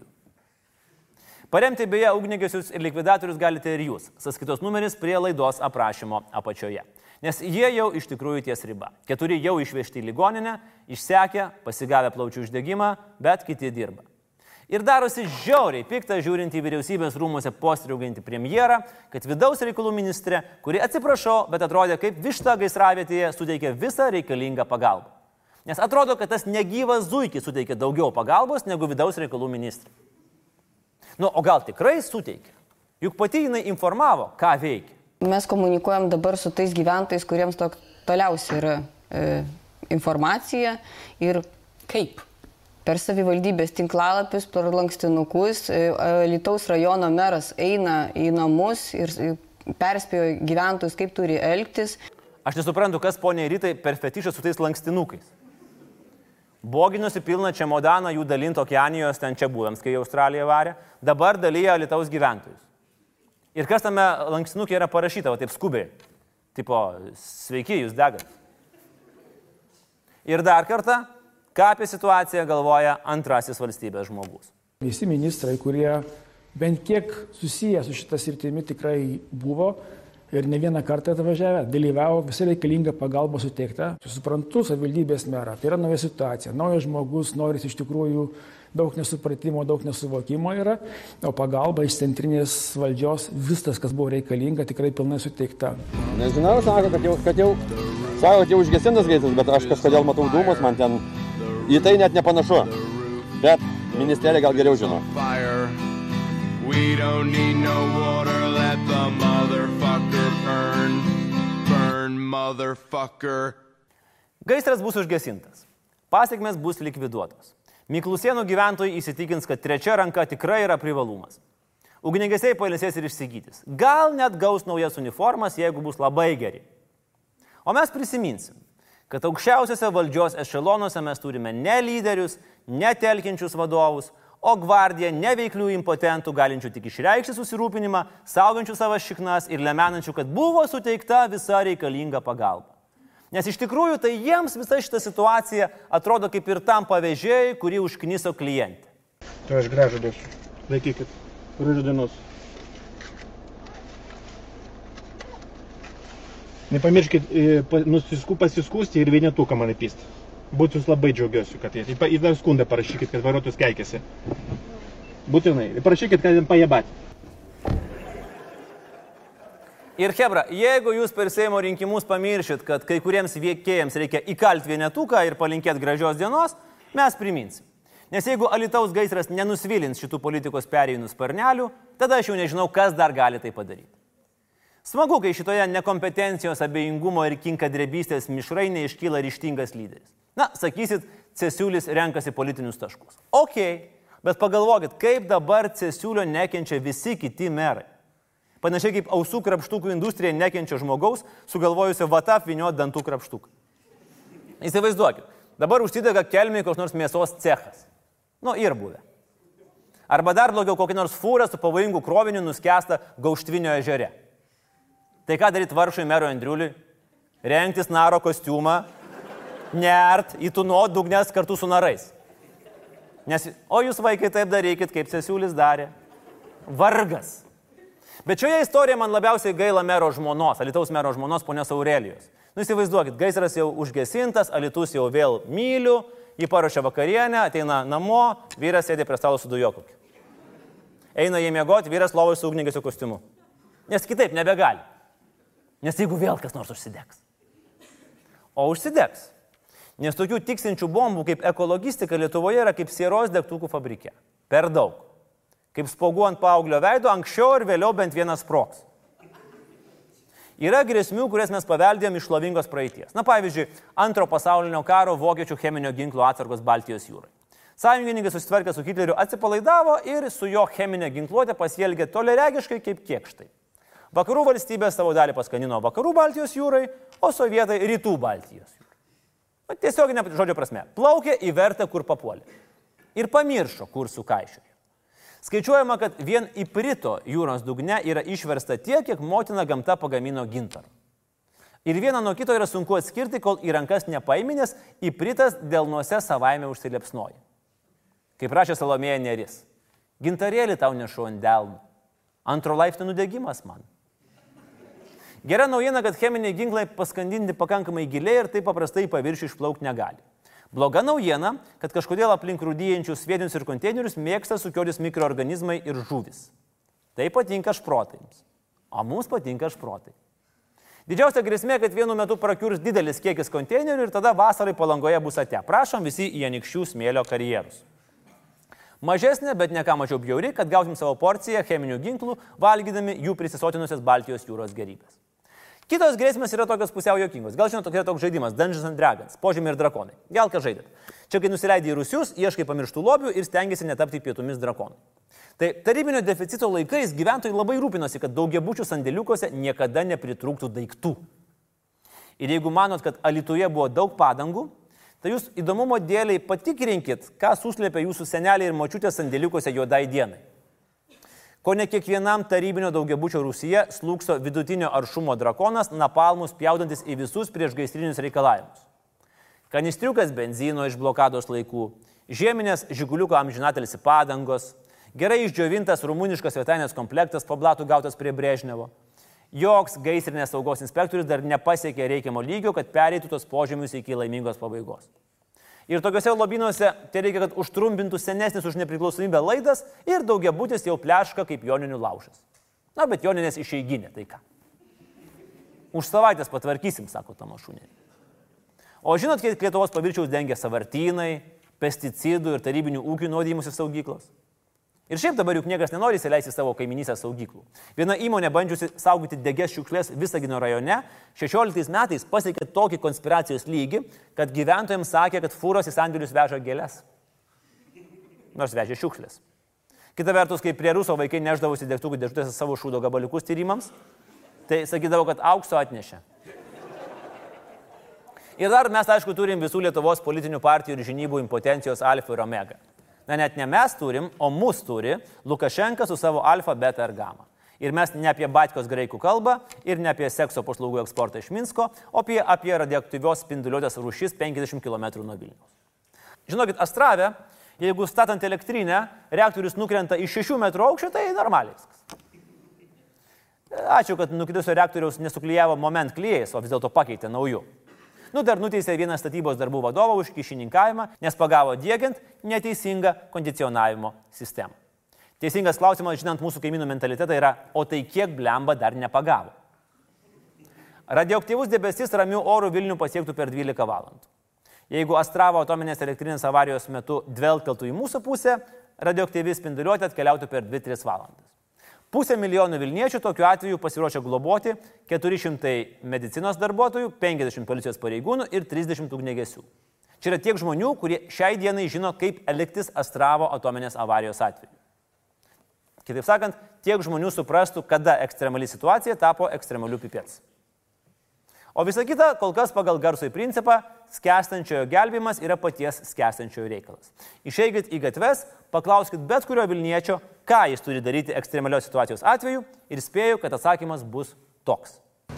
Paremti beje ugnegesius ir likvidatorius galite ir jūs. Sąskaitos numeris prie laidos aprašymo apačioje. Nes jie jau iš tikrųjų ties riba. Keturi jau išvežti į ligoninę, išsekę, pasigavę plaučių uždegimą, bet kiti dirba. Ir darosi žiauriai pikta žiūrint į vyriausybės rūmuose postriaugantį premjerą, kad vidaus reikalų ministrė, kuri atsiprašau, bet atrodė kaip višta gaisravietėje, suteikė visą reikalingą pagalbą. Nes atrodo, kad tas negyvas zuikis suteikė daugiau pagalbos negu vidaus reikalų ministrė. Nu, o gal tikrai suteikė? Juk pati jinai informavo, ką veikia. Mes komunikuojam dabar su tais gyventojais, kuriems to toliausiai yra e, informacija ir kaip. Per savivaldybės tinklalapius, per lankstinukus, Alytaus rajono meras eina į namus ir perspėjo gyventojus, kaip turi elgtis. Aš nesuprantu, kas poniai Ritai per fetišą su tais lankstinukais. Boginusi pilną čemodaną jų dalinto Okeanijos ten čia buvėms, kai į Australiją varė, dabar dalyja Alytaus gyventojus. Ir kas tame lankstinukė yra parašyta, va taip skubiai. Tipo, sveiki, jūs degat. Ir dar kartą, ką apie situaciją galvoja antrasis valstybės žmogus. Visi ministrai, kurie bent kiek susiję su šitą sritimi tikrai buvo ir ne vieną kartą atvažiavę, dalyvavo, visą reikalingą pagalbą suteikta. Suprantu savivaldybės merą, tai yra nauja situacija, naujas žmogus, noris iš tikrųjų daug nesupratimo, daug nesuvokimo yra, o pagalba iš centrinės valdžios, viskas, kas buvo reikalinga, tikrai pilnai suteikta. Nežinau, sako, kad jau, kad jau, sako, kad jau užgesintas gaisras, bet aš kažkodėl matau dūmus, man ten į tai net nepanašu, bet ministerija gal geriau žino. We don't need no water, let the motherfucker burn, burn motherfucker. Gaisras bus užgesintas. Pasiekmes bus likviduotos. Miklusėnų gyventojai įsitikins, kad trečia ranka tikrai yra privalumas. Ugnegesiai pailsės ir išsigydys. Gal net gaus naujas uniformas, jeigu bus labai geri. O mes prisiminsim, kad aukščiausiose valdžios ešelonuose mes turime ne lyderius, ne telkiančius vadovus, o gvardiją neveiklių impotentų, galinčių tik išreikšti susirūpinimą, saugančių savo šiknas ir lemenančių, kad buvo suteikta visa reikalinga pagalba. Nes iš tikrųjų tai jiems visa šita situacija atrodo kaip ir tam pavėžėjai, kurį užkniso klientė. Tai aš grąžą duosiu. Laikykit. Gražių dienos. Nepamirškit pasiskūsti ir vienetuką man įpist. Būtų jūs labai džiaugiuosi, kad jie. Į dar skundą parašykit, kad vairuotojas keikėsi. Būtinai. Ir parašykit, kad jam pajebat. Ir hebra, jeigu jūs per Seimo rinkimus pamiršit, kad kai kuriems veikėjams reikia įkalti vienetuką ir palinkėti gražios dienos, mes priminsim. Nes jeigu Alytaus gaisras nenusvilins šitų politikos perėjimų sparnelių, tada aš jau nežinau, kas dar gali tai padaryti. Smagu, kai šitoje nekompetencijos, abejingumo ir kinkadrebystės mišrainė iškyla ryžtingas lyderis. Na, sakysit, Cesiulis renkasi politinius taškus. Ok, bet pagalvokit, kaip dabar Cesiulio nekenčia visi kiti merai. Panašiai kaip ausų krapštukų industrija nekenčia žmogaus, sugalvojusio vatap vyniot dantų krapštuką. Įsivaizduokit, dabar užsidega Kelmėje koks nors mėsos cechas. Nu, ir buvę. Arba dar blogiau, kokį nors fūrą su pavojingu kroviniu nuskęsta Gauštvinio ežere. Tai ką daryti varšui merui Andriuliui? Rengtis naro kostiumą, nert, įtūnot dugnes kartu su narais. Nes, o jūs vaikai taip darykit, kaip Cesiulis darė. Vargas. Bet šioje istorijoje man labiausiai gaila mero žmonos, Alytaus mero žmonos ponios Aurelijos. Nu, įsivaizduokit, gaisras jau užgesintas, Alytus jau vėl myliu, jį paruošia vakarienę, ateina namo, vyras sėdė prie stalo su dujokokiu. Eina jį miegoti, vyras lovoj su ugniagesių kostiumu. Nes kitaip nebegali. Nes jeigu vėl kas nors užsidegs. O užsidegs. Nes tokių tiksinčių bombų kaip ekologistika Lietuvoje yra kaip sieros degtukų fabrike. Per daug. Kaip spogų ant paauglio veido, anksčiau ir vėliau bent vienas sprogs. Yra grėsmių, kurias mes paveldėjom iš šlovingos praeities. Na, pavyzdžiui, antro pasaulinio karo vokiečių cheminio ginklo atsargos Baltijos jūrai. Sąjungininkai susitvarkę su Hitleriu atsipalaidavo ir su jo cheminė ginkluotė pasielgė toleregiškai kaip kėkštai. Vakarų valstybės savo dalį paskanino vakarų Baltijos jūrai, o sovietai rytų Baltijos jūrai. Tiesioginė žodžio prasme. Plaukė į vertę, kur papuolė. Ir pamiršo, kur sukaišiojo. Skaičiuojama, kad vien Iprito jūros dugne yra išversta tiek, kiek motina gamta pagamino gintarų. Ir vieną nuo kito yra sunku atskirti, kol į rankas nepaiminės, Ipritas delnuose savaime užsiliepsnoja. Kaip rašė Salomėja Nėris, gintarėlį tau nešu ant delnų, antro laipsnio nudegimas man. Gera naujiena, kad cheminiai ginklai paskandinti pakankamai giliai ir taip paprastai į paviršių išplaukti negali. Bloga naujiena, kad kažkodėl aplink rūdyjančius sviedinius ir konteinerius mėgsta sukiotis mikroorganizmai ir žuvis. Tai patinka šprotams, o mums patinka šprotai. Didžiausia grėsmė, kad vienu metu prakiurs didelis kiekis konteinerių ir tada vasarai Palangoje bus ate. Prašom visi į Anykščių smėlio karjerus. Mažesnė, bet ne ką mažiau bjauri, kad gausim savo porciją cheminių ginklų, valgydami jų prisisotinusias Baltijos jūros gerybės. Kitos grėsmės yra tokios pusiau juokingos. Gal žinot, tokia toks žaidimas Dungeons and Dragons, požemiai ir drakonai. Gal ką žaidėt? Čia kai nusileidai į rusius, ieškai pamirštų lobių ir stengiasi netapti pietumis drakonų. Tai tarybinio deficito laikais gyventojai labai rūpinosi, kad daugiabučių sandėliukuose niekada nepritrūktų daiktų. Ir jeigu manot, kad Alytuje buvo daug padangų, tai jūs įdomumo dėliai patikrinkit, ką suslėpia jūsų seneliai ir močiutės sandėliukuose juodai dienai. Ko ne kiekvienam tarybinio daugiabučio rūsyje slūkso vidutinio aršumo drakonas, napalmus pjaudantis į visus priešgaisrinius reikalavimus. Kanistriukas benzino iš blokados laikų, žieminės žiguliuko amžinatelisi padangos, gerai išdžiovintas rumuniškas svetainės komplektas po blatų gautas prie Brežnevo. Joks gaisrinės saugos inspektorius dar nepasiekė reikiamo lygio, kad pereitų tos požemius iki laimingos pabaigos. Ir tokiuose lobynuose tai reikia, kad užtrumpintų senesnis už nepriklausomybę laidas ir daugiabutis jau pleška kaip joninių laužas. Na, bet joninės išeiginė, tai ką? Už savaitės patvarkysim, sako Tamošūnė. O žinot, kiek Lietuvos paviršiaus dengia savartynai, pesticidų ir tarybinių ūkių nuodijimusi saugyklos? Ir šiaip dabar juk niekas nenori įsileisti savo kaiminysės saugyklų. Viena įmonė bandžiusi saugoti degias šiukšlės Visagino rajone šešioliktais metais pasiekė tokį konspiracijos lygį, kad gyventojams sakė, kad fūros į sandėlius veža gėles. Nors vežė šiukšlės. Kita vertus, kai prie Ruso vaikai neždavosi degtukų dėžutėse savo šūdo gabaliukus tyrimams, tai sakydavo, kad aukso atnešė. Ir dar mes, aišku, turim visų Lietuvos politinių partijų ir žinybų impotencijos alfa ir omega. Na, net ne mes turim, o mus turi Lukašenka su savo alfa, beta ir gamma. Ir mes ne apie Batkos graikų kalbą ir ne apie sekso paslaugų eksportą iš Minsko, o apie, apie radioaktyvios spinduliuotės rūšis penkiasdešimt kilometrų nuo Vilniaus. Žinokit, Astrave, jeigu statant elektrinę, reaktorius nukrenta iš šešių metrų aukščio, tai normaliai. Ačiū, kad nukritusio reaktoriaus nesuklijavo moment klijais, o vis dėlto pakeitė naujų. Nu, dar nuteisė vieną statybos darbų vadovą už kyšininkavimą, nes pagavo diegiant neteisingą kondicionavimo sistemą. Teisingas klausimas, žinant mūsų kaimynų mentalitetą, yra, o tai kiek blemba dar nepagavo? Radioaktyvus debesis ramių orų Vilnių pasiektų per dvylika valandų. Jeigu Astravo atominės elektrinės avarijos metu dvelkteltų į mūsų pusę, radioaktyvi spinduliuotė atkeliautų per dvi tris valandas. Pusė milijonų Vilniečių tokiu atveju pasiruošia globoti keturi šimtai medicinos darbuotojų, penkiasdešimt policijos pareigūnų ir trisdešimt ugniagesių. Čia yra tiek žmonių, kurie šiai dienai žino, kaip elgtis Astravo atominės avarijos atveju. Kitaip sakant, tiek žmonių suprastų, kada ekstremali situacija tapo ekstremaliu pipets. O visa kita, kol kas pagal garsųjį principą, skęstančiojo gelbimas yra paties skęstančiojo reikalas. Išeikit į gatves, paklauskit bet kurio Vilniečio, ką jis turi daryti ekstremalios situacijos atveju ir spėju, kad atsakymas bus toks.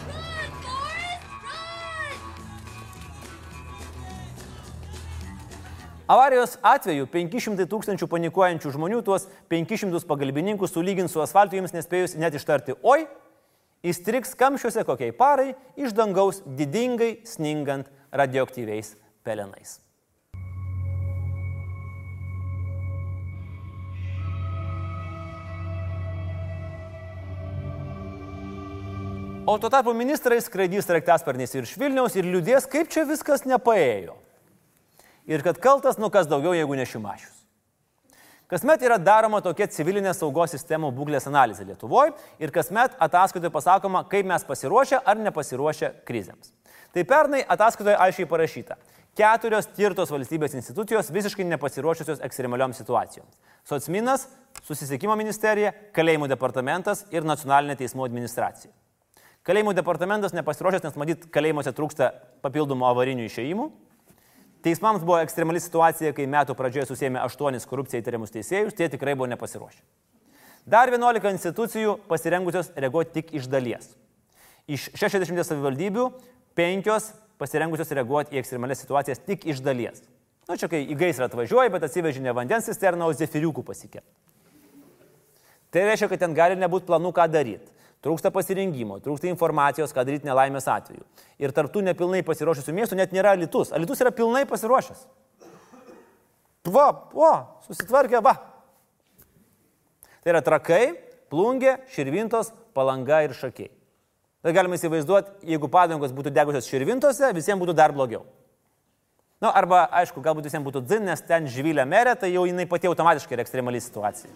Avarijos atveju penki šimtai tūkstančių panikuojančių žmonių tuos penkis šimtus pagalbininkus sulygins su asfaltu jiems nespėjus net ištarti oi, įstriks kamščiuose kokiai parai iš dangaus didingai sningant radioaktyviais pelenais. O tuo tarpu ministrai skraidys sraigtasparniais virš Vilniaus ir liūdės, kaip čia viskas nepaėjo. Ir kad kaltas, nu kas daugiau, jeigu ne Šimašius. Kasmet yra daroma tokia civilinės saugos sistemų būklės analizė Lietuvoje ir kasmet ataskaitoje pasakoma, kaip mes pasiruošę ar nepasiruošę krizėms. Tai pernai ataskaitoje aiškiai parašyta. Keturios tirtos valstybės institucijos visiškai nepasiruošusios ekstremalioms situacijoms. Socminas, Susisiekimo ministerija, Kalėjimų departamentas ir Nacionalinė teismų administracija. Kalėjimų departamentas nepasiruošęs, nes matyt, kalėjimuose trūksta papildomų avarinių išėjimų. Teismams buvo ekstremali situacija, kai metų pradžioje susėmė aštuonis korupciją įtariamus teisėjus, tie tikrai buvo nepasiruošę. Dar vienuolika institucijų pasirengusios reaguoti tik iš dalies. Iš šešiasdešimties savivaldybių penkios pasirengusios reaguoti į ekstremalias situacijas tik iš dalies. Nu, čia kai į gaisrą atvažiuoja, bet atsivežė ne vandens cisterną, o zefiriukų pasikė. Tai reiškia, kad ten gali nebūti planų, ką daryti. Trūksta pasirinkimo, trūksta informacijos, ką daryti nelaimės atveju. Ir tarptų nepilnai pasiruošusių miestų net nėra Alytus. Alytus yra pilnai pasiruošęs. Va, va, susitvarkė, va. Tai yra Trakai, Plungė, Širvintos, Palanga ir Šakiai. Tai galima įsivaizduoti, jeigu padangos būtų degusios Širvintose, visiems būtų dar blogiau. Nu, arba, aišku, galbūt visiems būtų dzin, nes ten Živilė merė, tai jau jinai pati automatiškai yra ekstremali situacija.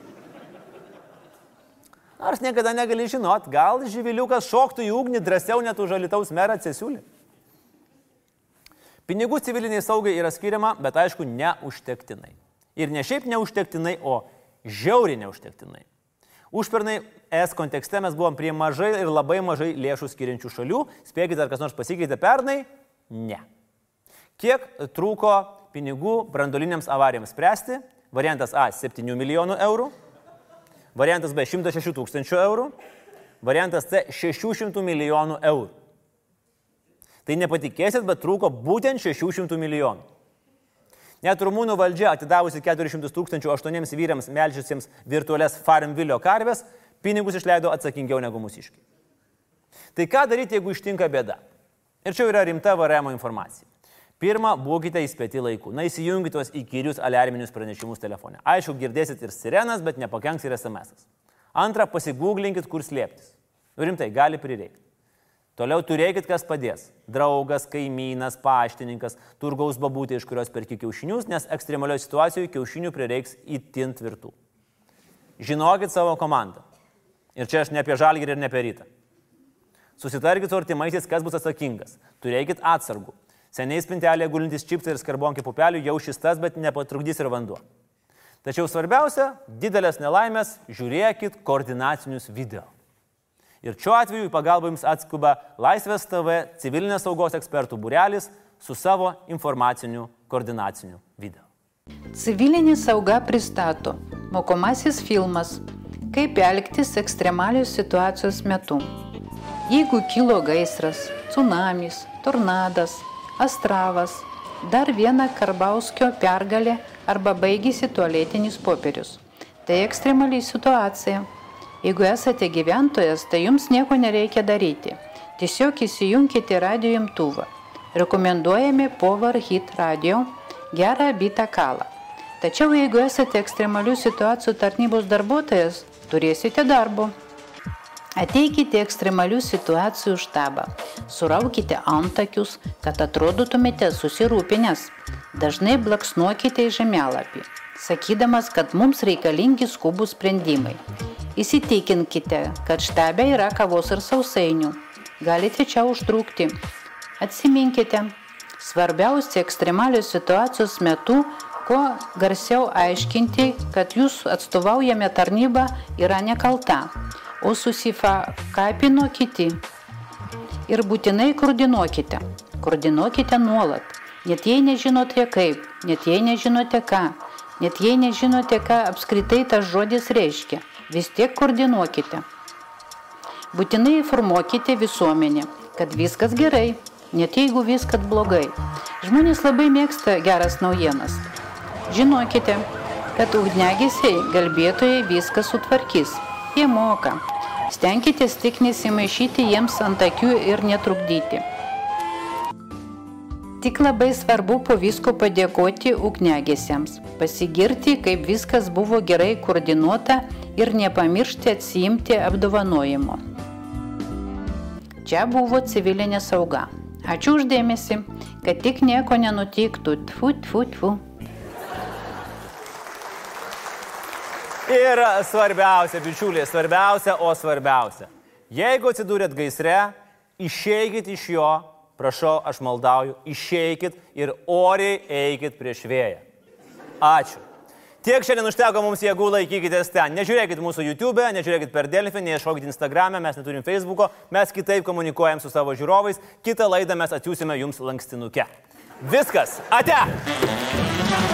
Nors niekada negali žinot, gal Živiliukas šoktų į ugnį drąsiau net už Alytaus merą Cesiulį. Pinigų civiliniai saugai yra skiriama, bet aišku, neužtektinai. Ir ne šiaip neužtektinai, o žiauriai neužtektinai. Užpernai es kontekste mes buvom prie mažai ir labai mažai lėšų skiriančių šalių. Spėkite, ar kas nors pasikeitė pernai? Ne. Kiek trūko pinigų branduoliniams avarijoms spręsti? Variantas A – septynių milijonų eurų. Variantas B – šimtas šešių tūkstančių eurų, variantas C – šešių šimtų milijonų eurų. Tai nepatikėsit, bet trūko būtent šešių šimtų milijonų. Net Rumunų valdžia, atidavusi keturis šimtus tūkstančių aštuoniems vyrams melžiusiems virtualias Farmvilio karves, pinigus išleido atsakingiau negu mūsiškiai. Tai ką daryti, jeigu ištinka bėda? Ir čia yra rimta V R M informacija. Pirma, būkite įspėti laiku. Na, įsijungite tuos įkyrius aliarminius pranešimus telefone. Aišku, girdėsit ir sirenas, bet nepakenks ir S M S-as. Antra, pasigūglinkit, kur slėptis. Nu, rimtai, gali prireikti. Toliau turėkit, kas padės. Draugas, kaimynas, paštininkas, turgaus babutė, iš kurios perki kiaušinius, nes ekstremalioje situacijoje kiaušinių prireiks itin tvirtų. Žinokit savo komandą. Ir čia aš ne apie Žalgirį ir ne apie Rytą. Susitarkit su artimaisiais, kas bus atsakingas. Turėkit atsargų. Seniai spintelėje gulintis čipsai ir skarbonkiai pupelių jau šis tas, bet nepatrukdys ir vanduo. Tačiau svarbiausia, didelės nelaimės, žiūrėkit koordinacinius video. Ir šiuo atveju į pagalbą jums atskuba Laisvės T V civilinės saugos ekspertų būrelis su savo informaciniu koordinaciniu video. Civilinė sauga pristato mokomasis filmas Kaip elgtis ekstremalios situacijos metu? Jeigu kilo gaisras, tsunamis, tornadas, astravas, dar viena Karbauskio pergalė arba baigėsi tualetinis popierius. Tai ekstremali situacija. Jeigu esate gyventojas, tai jums nieko nereikia daryti. Tiesiog įsijunkite radio imtuvą. Rekomenduojame Power Hit radio, gerą bitą kalą. Tačiau jeigu esate ekstremalių situacijų tarnybos darbuotojas, turėsite darbo. Ateikite ekstremalių situacijų štabą. Suraukite antakius, kad atrodytumėte susirūpinęs. Dažnai blaksnuokite į žemėlapį, sakydamas, kad mums reikalingi skubūs sprendimai. Įsitikinkite, kad štabe yra kavos ir sausainių. Galite čia užtrukti. Atsiminkite, svarbiausia ekstremalios situacijos metu, kuo garsiau aiškinti, kad jūsų atstovaujame tarnyba yra nekalta, o susifakapino kiti. Ir būtinai koordinuokite. Koordinuokite nuolat. Net jei nežinote kaip, net jei nežinote ką, net jei nežinote, ką apskritai tas žodis reiškia, vis tiek koordinuokite. Būtinai informuokite visuomenę, kad viskas gerai, net jeigu viskas blogai. Žmonės labai mėgsta geras naujienas. Žinokite, kad ugniagesiai gelbėtojai viską sutvarkys. Jie moka. Stenkitės tik nesimaišyti jiems ant akių ir netrukdyti. Tik labai svarbu po visko padėkoti ugniagesiams, pasigirti, kaip viskas buvo gerai koordinuota ir nepamiršti atsiimti apdovanojimo. Čia buvo civilinė sauga. Ačiū už dėmesį, kad tik nieko nenutiktų. Tfu, tfu, tfu. Ir svarbiausia, bičiuliai, svarbiausia, o svarbiausia. Jeigu atsidūrėt gaisre, išeikit iš jo, prašau, aš maldauju, išeikit ir oriai eikit prieš vėją. Ačiū. Tiek šiandien užteko mums jėgų, laikykitės ten. Nežiūrėkit mūsų YouTube, nežiūrėkit per Delfi, neieškokit Instagram'e, mes neturim Facebook'o, mes kitaip komunikuojam su savo žiūrovais. Kitą laidą mes atsiųsime jums lankstinuke. Viskas, ate!